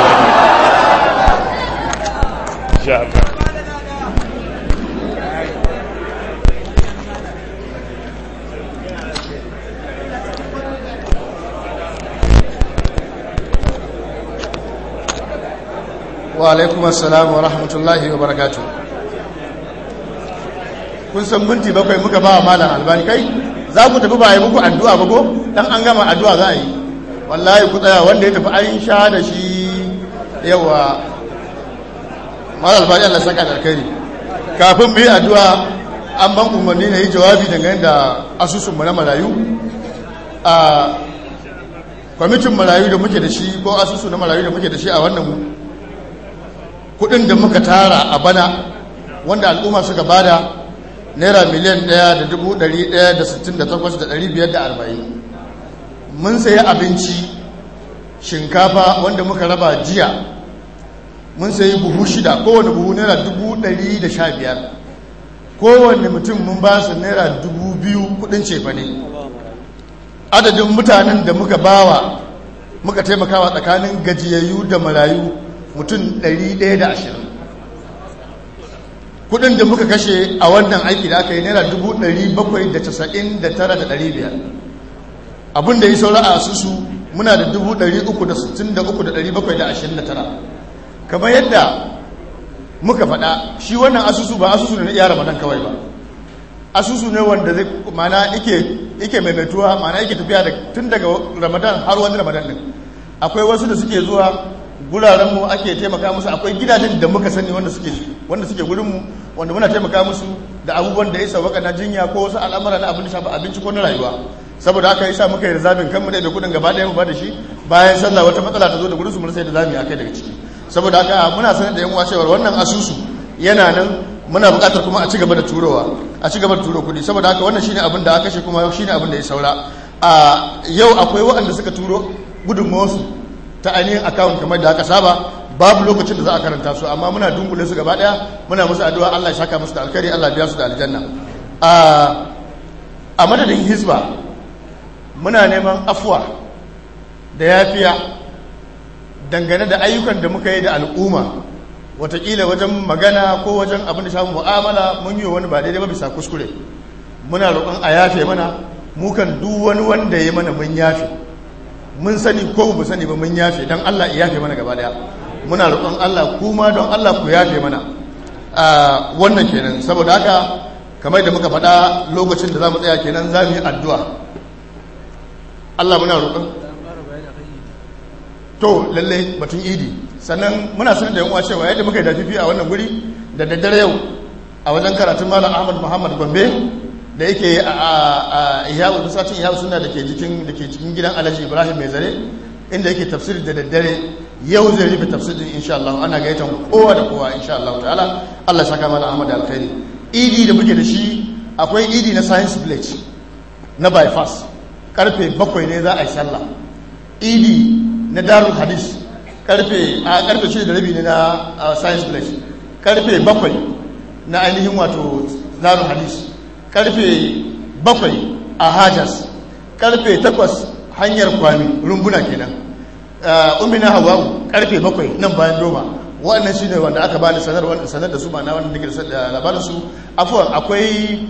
wabarakatuh. Wa alaikum assalam wa rahmatullahi wa barakatuh. Kun san minti bakwai muka ba wa malam Albani, kai za ku tafi ba yi muku addu'a ba ko dan an gama addu'a za a yi. Wallahi ku tsaya, wanda ya tafi an sha da shi yawa. Malam Albani Allah saka da alkhairi. Kafin mu yi addu'a an ban umarni na yi jawabi dangane da asusun mu na marayu. A kwamitin marayu da muke da shi ko asusu na marayu da muke da shi a wannan kudin da muka tara a bana wanda al'umma suka bada naira miliyan ɗaya da dubu ɗari ɗaya da sittin da takwas da ɗari biyar da arba'in. Mun sayi abinci shinkafa wanda muka raba jiya, mun sayi buhu shida, kowane buhu naira dubu ɗari da sha biyar, kowane mutum mun ba su naira dubu biyu kudin cefa ne. Adadin mutanen da muka bawa muka taimakawa tsakanin gajiyayyu da marayu mutum ɗari ɗaya da ashirin. Kudin da muka kashe a wannan aiki da aka yi naira dubu ɗari bakwai da casa'in da tara da ɗari biyar. Abin da yi saura a asusu muna da dubu ɗari uku da sittin da uku da ɗari bakwai da ashirin da tara. Kamar yadda muka faɗa, shi wannan asusu ba asusu ne na iya Ramadan kawai ba, asusu ne wanda zai mana ike maimaituwa, mana ike tafiya da tun daga Ramadan har wani Ramadan din. Akwai wasu da suke zuwa gurarenmu ake taimaka musu, akwai gidajen da muka sani wanda suke wanda suke gurinmu wanda muna taimaka musu da abubuwan da ya sauka na jinya ko wasu al'amura na abin da shafi abinci ko na rayuwa. Saboda haka yasa muka yi rizabin kanmu da kudin gaba ɗaya mu ba da shi, bayan sallah wata matsala ta zo da gurinsu mun sai da zamu yi akai daga ciki. Saboda haka muna sanar da yan uwa cewa wannan asusu yana nan, muna buƙatar kuma a ci gaba da turowa a ci gaba da turo kuɗi. Saboda haka wannan shine abin da aka kashe kuma shine abin da ya saura. A yau akwai waɗanda suka turo gudunmawarsu ta ainihin account kamar da aka saba, babu lokacin da za a karanta su, amma muna dunkule su gaba daya, muna musu addu'a Allah ya saka musu da alkhairi, Allah ya biya su da aljanna. a a madadin hisba muna neman afwa da yafiya dangane da ayyukan da muka yi da al'umma, watakila wajen magana ko wajen abin da shafi mu'amala mun yi wani ba daidai ba bisa kuskure. Muna roƙon a yafe mana, mukan duk wani wanda ya mana mun yafe, mun sani ko mu sani ba mun yafe, don Allah ya yafe mana gaba daya. Muna roƙon Allah kuma don Allah ku yafe mana a wannan kenan. Saboda haka kamar da muka faɗa lokacin da za mu tsaya kenan za mu yi addu'a. Allah muna roƙon to lallai batun idi, sannan muna sanar da yan uwa cewa yadda muka yi dafifi a wannan guri da daddare yau a wajen karatun Malam Ahmad Muhammad Gombe da yake a iyawu masallacin iyawu sunna da ke jikin da ke cikin gidan Alhaji Ibrahim Mai Zare, inda yake tafsiri da daddare. Yau zai rufe tafsirin insha Allah, ana gayyatar kowa da kowa insha Allah ta'ala. Allah saka Malam Ahmad alkhairi. Idi da muke da shi, akwai idi na Science Village na bypass karfe bakwai ne za a yi sallah. idi na darul hadis karfe a karfe shida da rabi ne na science village, karfe bakwai na ainihin wato darul hadis, karfe bakwai a hajas, karfe takwas hanyar kwami rumbuna kenan, umina hawa'u karfe bakwai nan bayan doma. waɗannan shi ne wanda aka bani sanar sanar da su ba na wanda nake da labarin su. afuwan akwai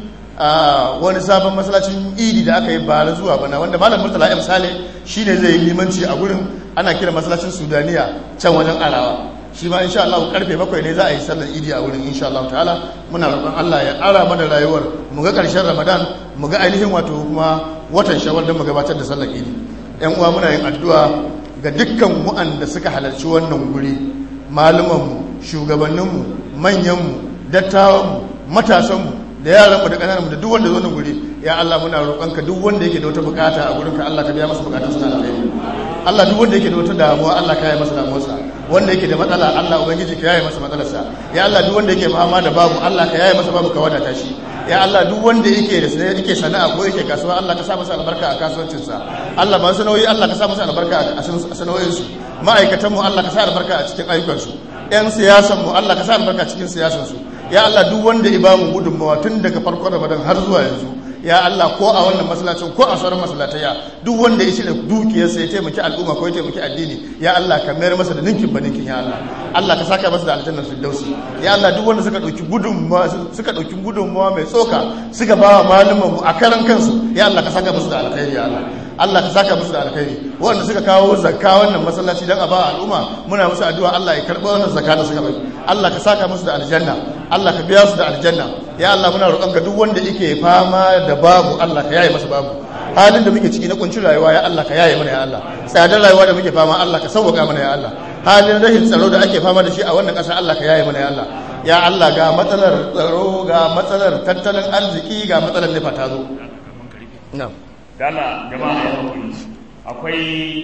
wani sabon masallacin idi da aka yi ba na zuwa bana wanda malam murtala ya misali shi ne zai yi limanci a gurin, ana kira masallacin sudaniya can wajen arawa. shi ma insha Allah karfe bakwai ne za a yi sallar idi a wurin insha Allah ta'ala. muna roƙon Allah ya ƙara mana rayuwar mu ga ƙarshen Ramadan, mu ga ainihin wato kuma watan Shawwal don mu gabatar da sallar idi. ƴan uwa muna yin addu'a ga dukkan waɗanda suka halarci wannan guri, malumanmu, shugabanninmu, manyanmu, dattawanmu, matasanmu da yaranmu da ƙananmu da duk wanda zo nan guri. ya Allah muna roƙonka duk wanda yake da wata bukata a gurinka Allah ka biya masa bukatunsa na alheri. Allah duk wanda yake da wata damuwa Allah ka yaye masa damuwarsa, wanda yake da matsala Allah ubangiji ka yaye masa matsalarsa. ya Allah duk wanda yake fama da babu Allah ka yaye masa babu ka wadata shi. ya Allah duk wanda yake da sana'a yake sana'a ko yake kasuwa Allah ka sa masa albarka a kasuwancinsa. Allah ba sana'o'i Allah ka sa masa albarka a sana'o'insu. ma'aikatanmu Allah ka sa albarka a cikin ayyukansu. yan siyasanmu Allah ka sa albarka cikin siyasansu. ya Allah duk wanda ya bamu gudunmawa tun daga farkon Ramadan har zuwa yanzu, ya Allah ko a wannan masallacin ko a sauran masallataya, duk wanda ya shirya dukiyarsa ya taimaki al'umma ko ya taimaki addini, ya Allah ka mayar masa da ninkin ba ninkin. ya Allah Allah ka saka masa da aljannar firdausi. ya Allah duk wanda suka dauki gudunmawa suka dauki gudunmawa mai tsoka suka ba wa malaman mu a karan kansu, ya Allah ka saka musu da alkhairi. ya Allah Allah ka saka musu da alkhairi. wanda suka kawo zakka wannan masallaci dan a ba al'umma, muna musu addu'a Allah ya karɓa wannan zakka da suka bai. Allah ka saka musu da aljanna, Allah ka biya su da aljanna. ya Allah muna roƙon ka duk wanda yake fama da babu Allah ka yaye masa babu. halin da muke ciki na kuncin rayuwa ya Allah ka yaye mana ya Allah. tsadar rayuwa da muke fama Allah ka sauƙaƙa mana ya Allah. halin rashin tsaro da ake fama da shi a wannan ƙasa Allah ka yaye mana ya Allah. ya Allah ga matsalar tsaro, ga matsalar tattalin arziki, ga matsalar nufa ta zo. na'am da Allah jama'a ya hakuri, akwai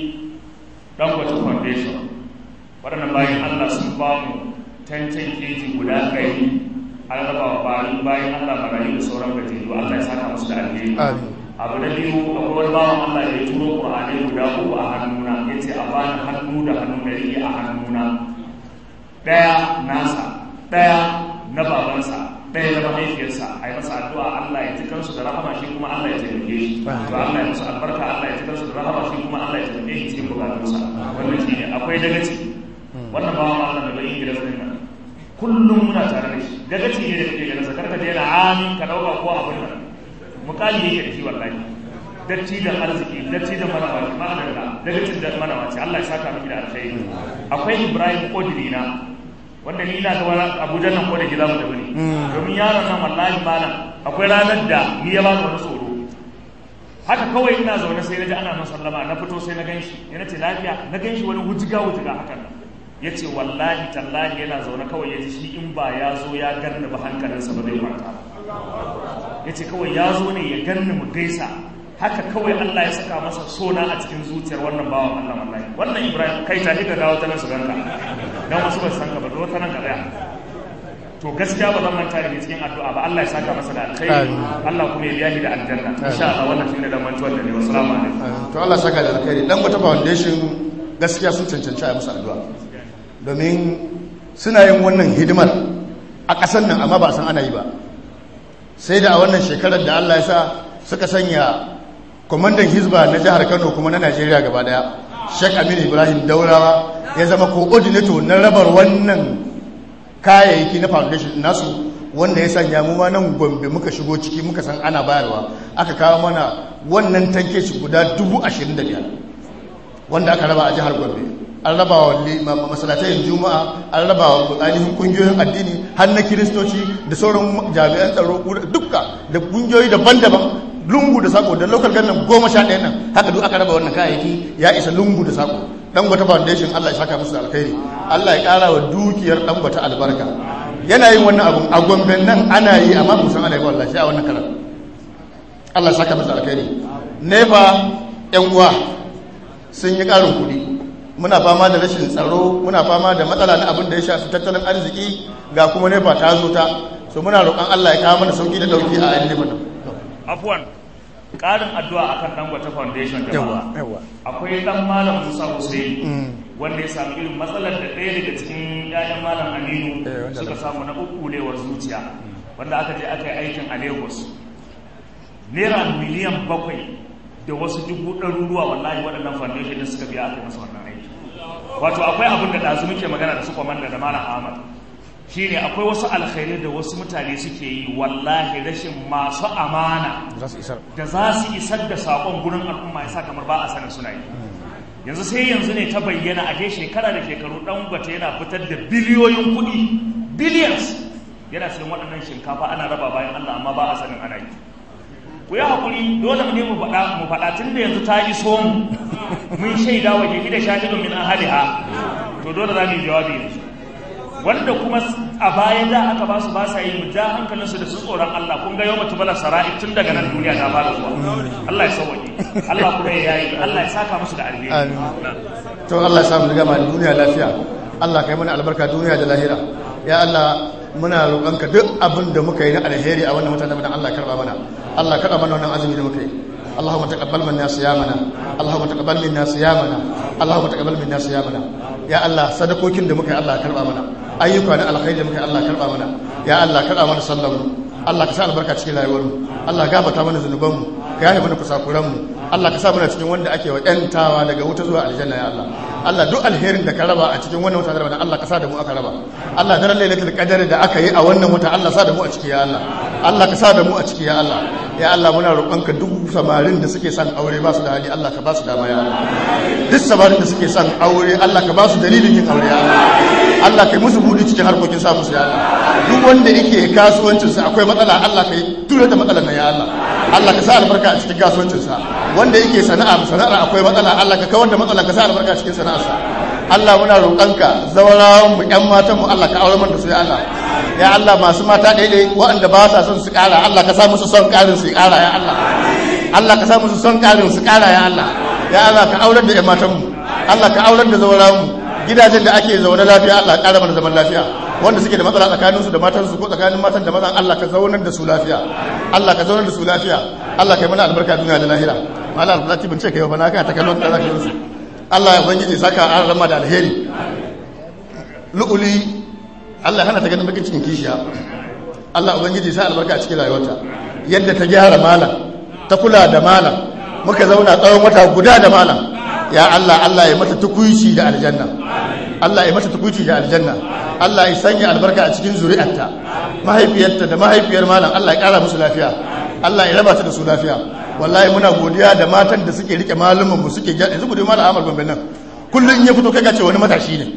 Dangote Foundation waɗannan bayan Allah sun ba mu tantan keji guda ɗari an raba wa bayan bayan Allah marayu da sauran gajeru. Allah ya saka musu da alheri. abu na biyu akwai wani bawan Allah da ya turo Qur'ani guda uku a hannuna, ya ce a bani hannu da hannu ɗari a hannuna, ɗaya nasa, ɗaya na babansa, ɗaya na mahaifiyarsa. a yi masa addu'a Allah ya ji kansu da rahama, shi kuma Allah ya taimake shi. to Allah ya musu albarka, Allah ya ji kansu da rahama, shi kuma Allah ya taimake shi cikin bukatunsa. wannan shi ne. akwai dagaci wannan bawan Allah da bai gida sanin nan kullum muna tare da shi. dagaci ne da kake ganin sa, karka je na amin ka dauka ko abin nan mukali yake da shi wallahi. datti da arziki, datti da manawaci, ma'adalla dagacin da manawaci. Allah ya saka miki da alkhairi. akwai Ibrahim Kodrina wanda ni ina ga Abuja nan ko da gida mu da bane, domin yaron nan wallahi malam akwai ranar da ni ya ba ni wani tsoro. haka kawai ina zaune sai na ji ana musallama, na fito sai na ganshi, yana ce lafiya, na ganshi wani wujiga wujiga hakan nan. ya ce wallahi tallahi yana zaune kawai ya ji shi in ba ya zo ya ganni ba hankalinsa ba zai kwanta. ya ce kawai ya zo ne ya ganni mu gaisa, haka kawai Allah ya saka masa sona a cikin zuciyar wannan bawan Allah. wallahi wannan Ibrahim kai ta higa dawo ta nan su ganka, dan wasu ba su san ka ba, zo ta nan ka tsaya. to gaskiya ba zan manta da cikin addu'a ba. Allah ya saka masa da alkhairi, Allah kuma ya biya shi da aljanna insha Allah. wannan shine da mantuwar da ne. Wassalamu alaikum. to Allah saka da alkhairi. Dangote Foundation gaskiya sun cancanci a musu addu'a, domin suna yin wannan hidimar a ƙasar nan amma ba san ana yi ba. sai da a wannan shekarar da Allah ya sa suka sanya kwamandan hizba na jihar Kano kuma na Najeriya gaba daya, Sheikh Aminu Ibrahim Daurawa, ya zama coordinator na rabar wannan kayayyaki na foundation nasu, wanda ya sanya mu ma nan Gombe muka shigo ciki muka san ana bayarwa. aka kawo mana wannan tanke shi guda dubu ashirin da biyar wanda aka raba a jihar Gombe. an raba wa masalatai juma'a, an raba wa ainihin kungiyoyin addini har na kiristoci da sauran jami'an tsaro dukka da kungiyoyi daban-daban, lungu da sako da local government goma sha ɗaya nan, haka duk aka raba wannan kayayyaki ya isa lungu da sako. Dangote Foundation Allah ya saka musu da alkhairi, Allah ya ƙara wa dukiyar Dangote albarka. yana yin wannan abun a Gombe nan ana yi amma musan ana yi wallahi a wannan karan. Allah ya saka musu da alkhairi. Nefa yan uwa sun yi ƙarin kuɗi, muna fama da rashin tsaro, muna fama da matsala na abin da ya shafi tattalin arziki, ga kuma nefa ta zo ta, so muna roƙon Allah ya kawo mana sauki da dauki a ainihin nan. Afwan ƙarin addu'a akan Dangote Foundation jama'a. Akwai dan Malam Musa Hussein wanda ya samu irin matsalar da ɗaya daga cikin ƴaƴan Malam Aminu suka samu na ukkulewar zuciya, wanda aka je aka yi aikin a Lagos. Naira miliyan bakwai da wasu dubu ɗaruruwa wallahi waɗannan foundation din suka biya aka masa wannan aiki. Wato akwai abin da ɗazu muke magana da su kwamanda da Malam Ahmad. Shine akwai wasu alkhairai da wasu mutane suke yi wallahi rashin masu amana da za su isar da sakon gurin al'umma yasa kamar ba a sanin suna yi. Yanzu sai yanzu ne ta bayyana a shekara da shekaru Dangote yana fitar da biliyoyin kuɗi, billions, yana sayan waɗannan shinkafa ana raba bayan Allah amma ba a sanin ana yi. Ku yi haƙuri, dole mu ne mu faɗa mu faɗa tun da yanzu ta iso mu mun shaida wa ke da shahidun min ahliha, to dole za mu yi jawabi yanzu. Wanda kuma a baya da aka ba su ba sa yi mu ja hankalinsu da su tsoron Allah. Kun ga yau mutu bala sara'i tun daga nan duniya ta fara zuwa. Allah ya sauwaƙe, Allah kuma ya yayi, Allah ya saka musu da alheri. To Allah ya samu da gama duniya lafiya, Allah kai mana albarka duniya da lahira. Ya Allah muna roƙonka duk abin da muka yi na alheri a wannan mutanen da Allah karba mana, Allah karba mana wannan azumi da muka yi. اللهم تقبل منا صيامنا اللهم تقبل منا صيامنا اللهم تقبل منا صيامنا يا الله صدقوكين da muka yi Allah karba mana, ayyuka na alkhairi da muka yi Allah karba mana, ya Allah karba mana sallar mu, Allah ka sa albarka cikin rayuwar mu, Allah gafarta mana zunuban mu, ka yafe mana kusakuran mu, Allah ka sa mana cikin wanda ake wa yantawa daga wuta zuwa aljanna. Ya Allah Allah duk alherin da ka raba a cikin wannan wata da Allah ka sa da mu aka raba. Allah daren lailatul qadr da aka yi a wannan wata Allah sa da mu a ciki. Ya Allah Allah ka sa da mu a ciki. Ya Allah ya Allah muna roƙonka duk samarin da suke son aure ba su da hali Allah ka ba su dama. Ya Allah duk samarin da suke son aure Allah ka ba su dalilin yin aure. Ya Allah Allah kai musu budi cikin harkokin sa musu. Ya Allah duk wanda yake kasuwancin sa akwai matsala Allah kai tura da matsalar nan. Ya Allah Allah ka sa albarka a cikin kasuwancin sa. Wanda yake sana'a sana'ar akwai matsala Allah ka kawar da matsalar, ka sa albarka cikin sana'arsa. Allah muna roƙonka zawarawan mu ƴan matan mu Allah ka aure mana da su. Ya Allah ya Allah masu mata daidai waɗanda ba sa son su ƙara Allah ka sa musu son ƙarin su ƙara. Ya Allah Allah ka sa musu son ƙarin su ƙara. Ya Allah ya Allah ka aurar da ƴan matan mu, Allah ka aurar da zawarawan mu, gidajen da ake zaune lafiya Allah ƙara mana zaman lafiya. Wanda suke da matsala tsakaninsu da matansu ko tsakanin matan da mazan Allah ka zaunar da su lafiya, Allah ka zaunar da su lafiya. Allah kai mana albarka duniya da lahira. Mallam Abdullahi bin ce kai ba na kai ta kallon da zaka yi su. Allah ya ubangiji saka an rama da alheri. Lu'uli Allah hana ta ganin bakin cikin kishiya. Allah ubangiji sa albarka a cikin rayuwarta. Yadda ta gyara malam, ta kula da malam, muka zauna tsawon wata guda da malam. Ya Allah Allah ya mata tukuici da aljanna. Allah ya mata tukuici da aljanna. Allah ya sanya albarka a cikin zuri'arta. Mahaifiyarta da mahaifiyar malam Allah ya kara musu lafiya. Allah ya raba ta da su lafiya. Wallahi muna godiya da matan da suke rike malumin mu suke ga yanzu gode malam Ahmad Gombe nan. Kullun ya fito kai ka ce wani matashi ne.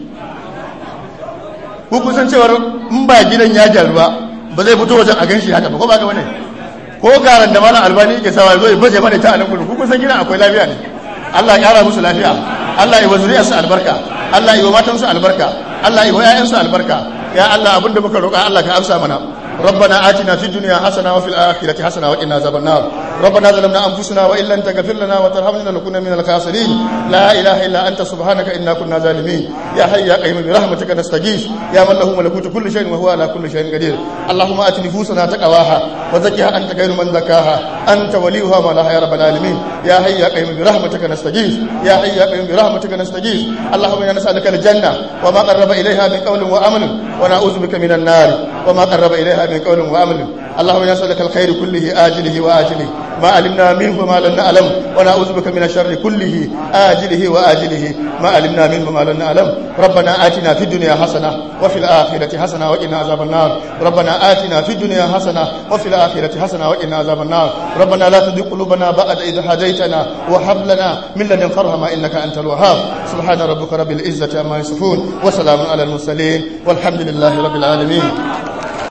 Ku kun san cewa in ba gidan ya gyaru ba ba zai fito wajen a ganshi haka ba ko ba ga bane. Ko garan da malam Albani yake sawa zo ya baje mana ta anan gudu. Ku kun san gidan akwai lafiya ne. Allah ya kara musu lafiya. Allah ya wazuriya su albarka. Allah ya wa matan su albarka. Allah ya wa ƴaƴan su albarka. Ya Allah abinda muka roƙa Allah ka amsa mana. ربنا آتنا في الدنيا حسنة وفي الآخرة حسنة وقنا عذاب النار ربنا ظلمنا أنفسنا وإن لم تغفر لنا وترحمنا لنكون من الخاسرين لا إله إلا أنت سبحانك إنا كنا ظالمين يا حي يا قيوم برحمتك نستغيث يا من له ملكوت كل شيء وهو على كل شيء قدير اللهم آت نفوسنا تقواها وزكها أنت خير من زكاها أنت وليها مولاها يا رب العالمين يا حي يا قيوم برحمتك نستغيث يا حي يا قيوم برحمتك نستغيث اللهم إنا نسألك الجنة وما قرب إليها من قول وعمل ونعوذ بك من النار وما قرب إليها من قول وعمل اللهم نسألك الخير كله آجله وآجله ما علمنا منه وما لم نعلم ونعوذ بك من الشر كله آجله وآجله ما علمنا منه وما لم نعلم ربنا آتنا في الدنيا حسنة وفي الآخرة حسنة وقنا عذاب النار ربنا آتنا في الدنيا حسنة وفي الآخرة حسنة وقنا عذاب النار ربنا لا تزغ قلوبنا بعد إذ هديتنا وهب لنا من لدنك رحمة إنك أنت الوهاب سبحان ربك رب العزة عما يصفون وسلام على المرسلين والحمد لله رب العالمين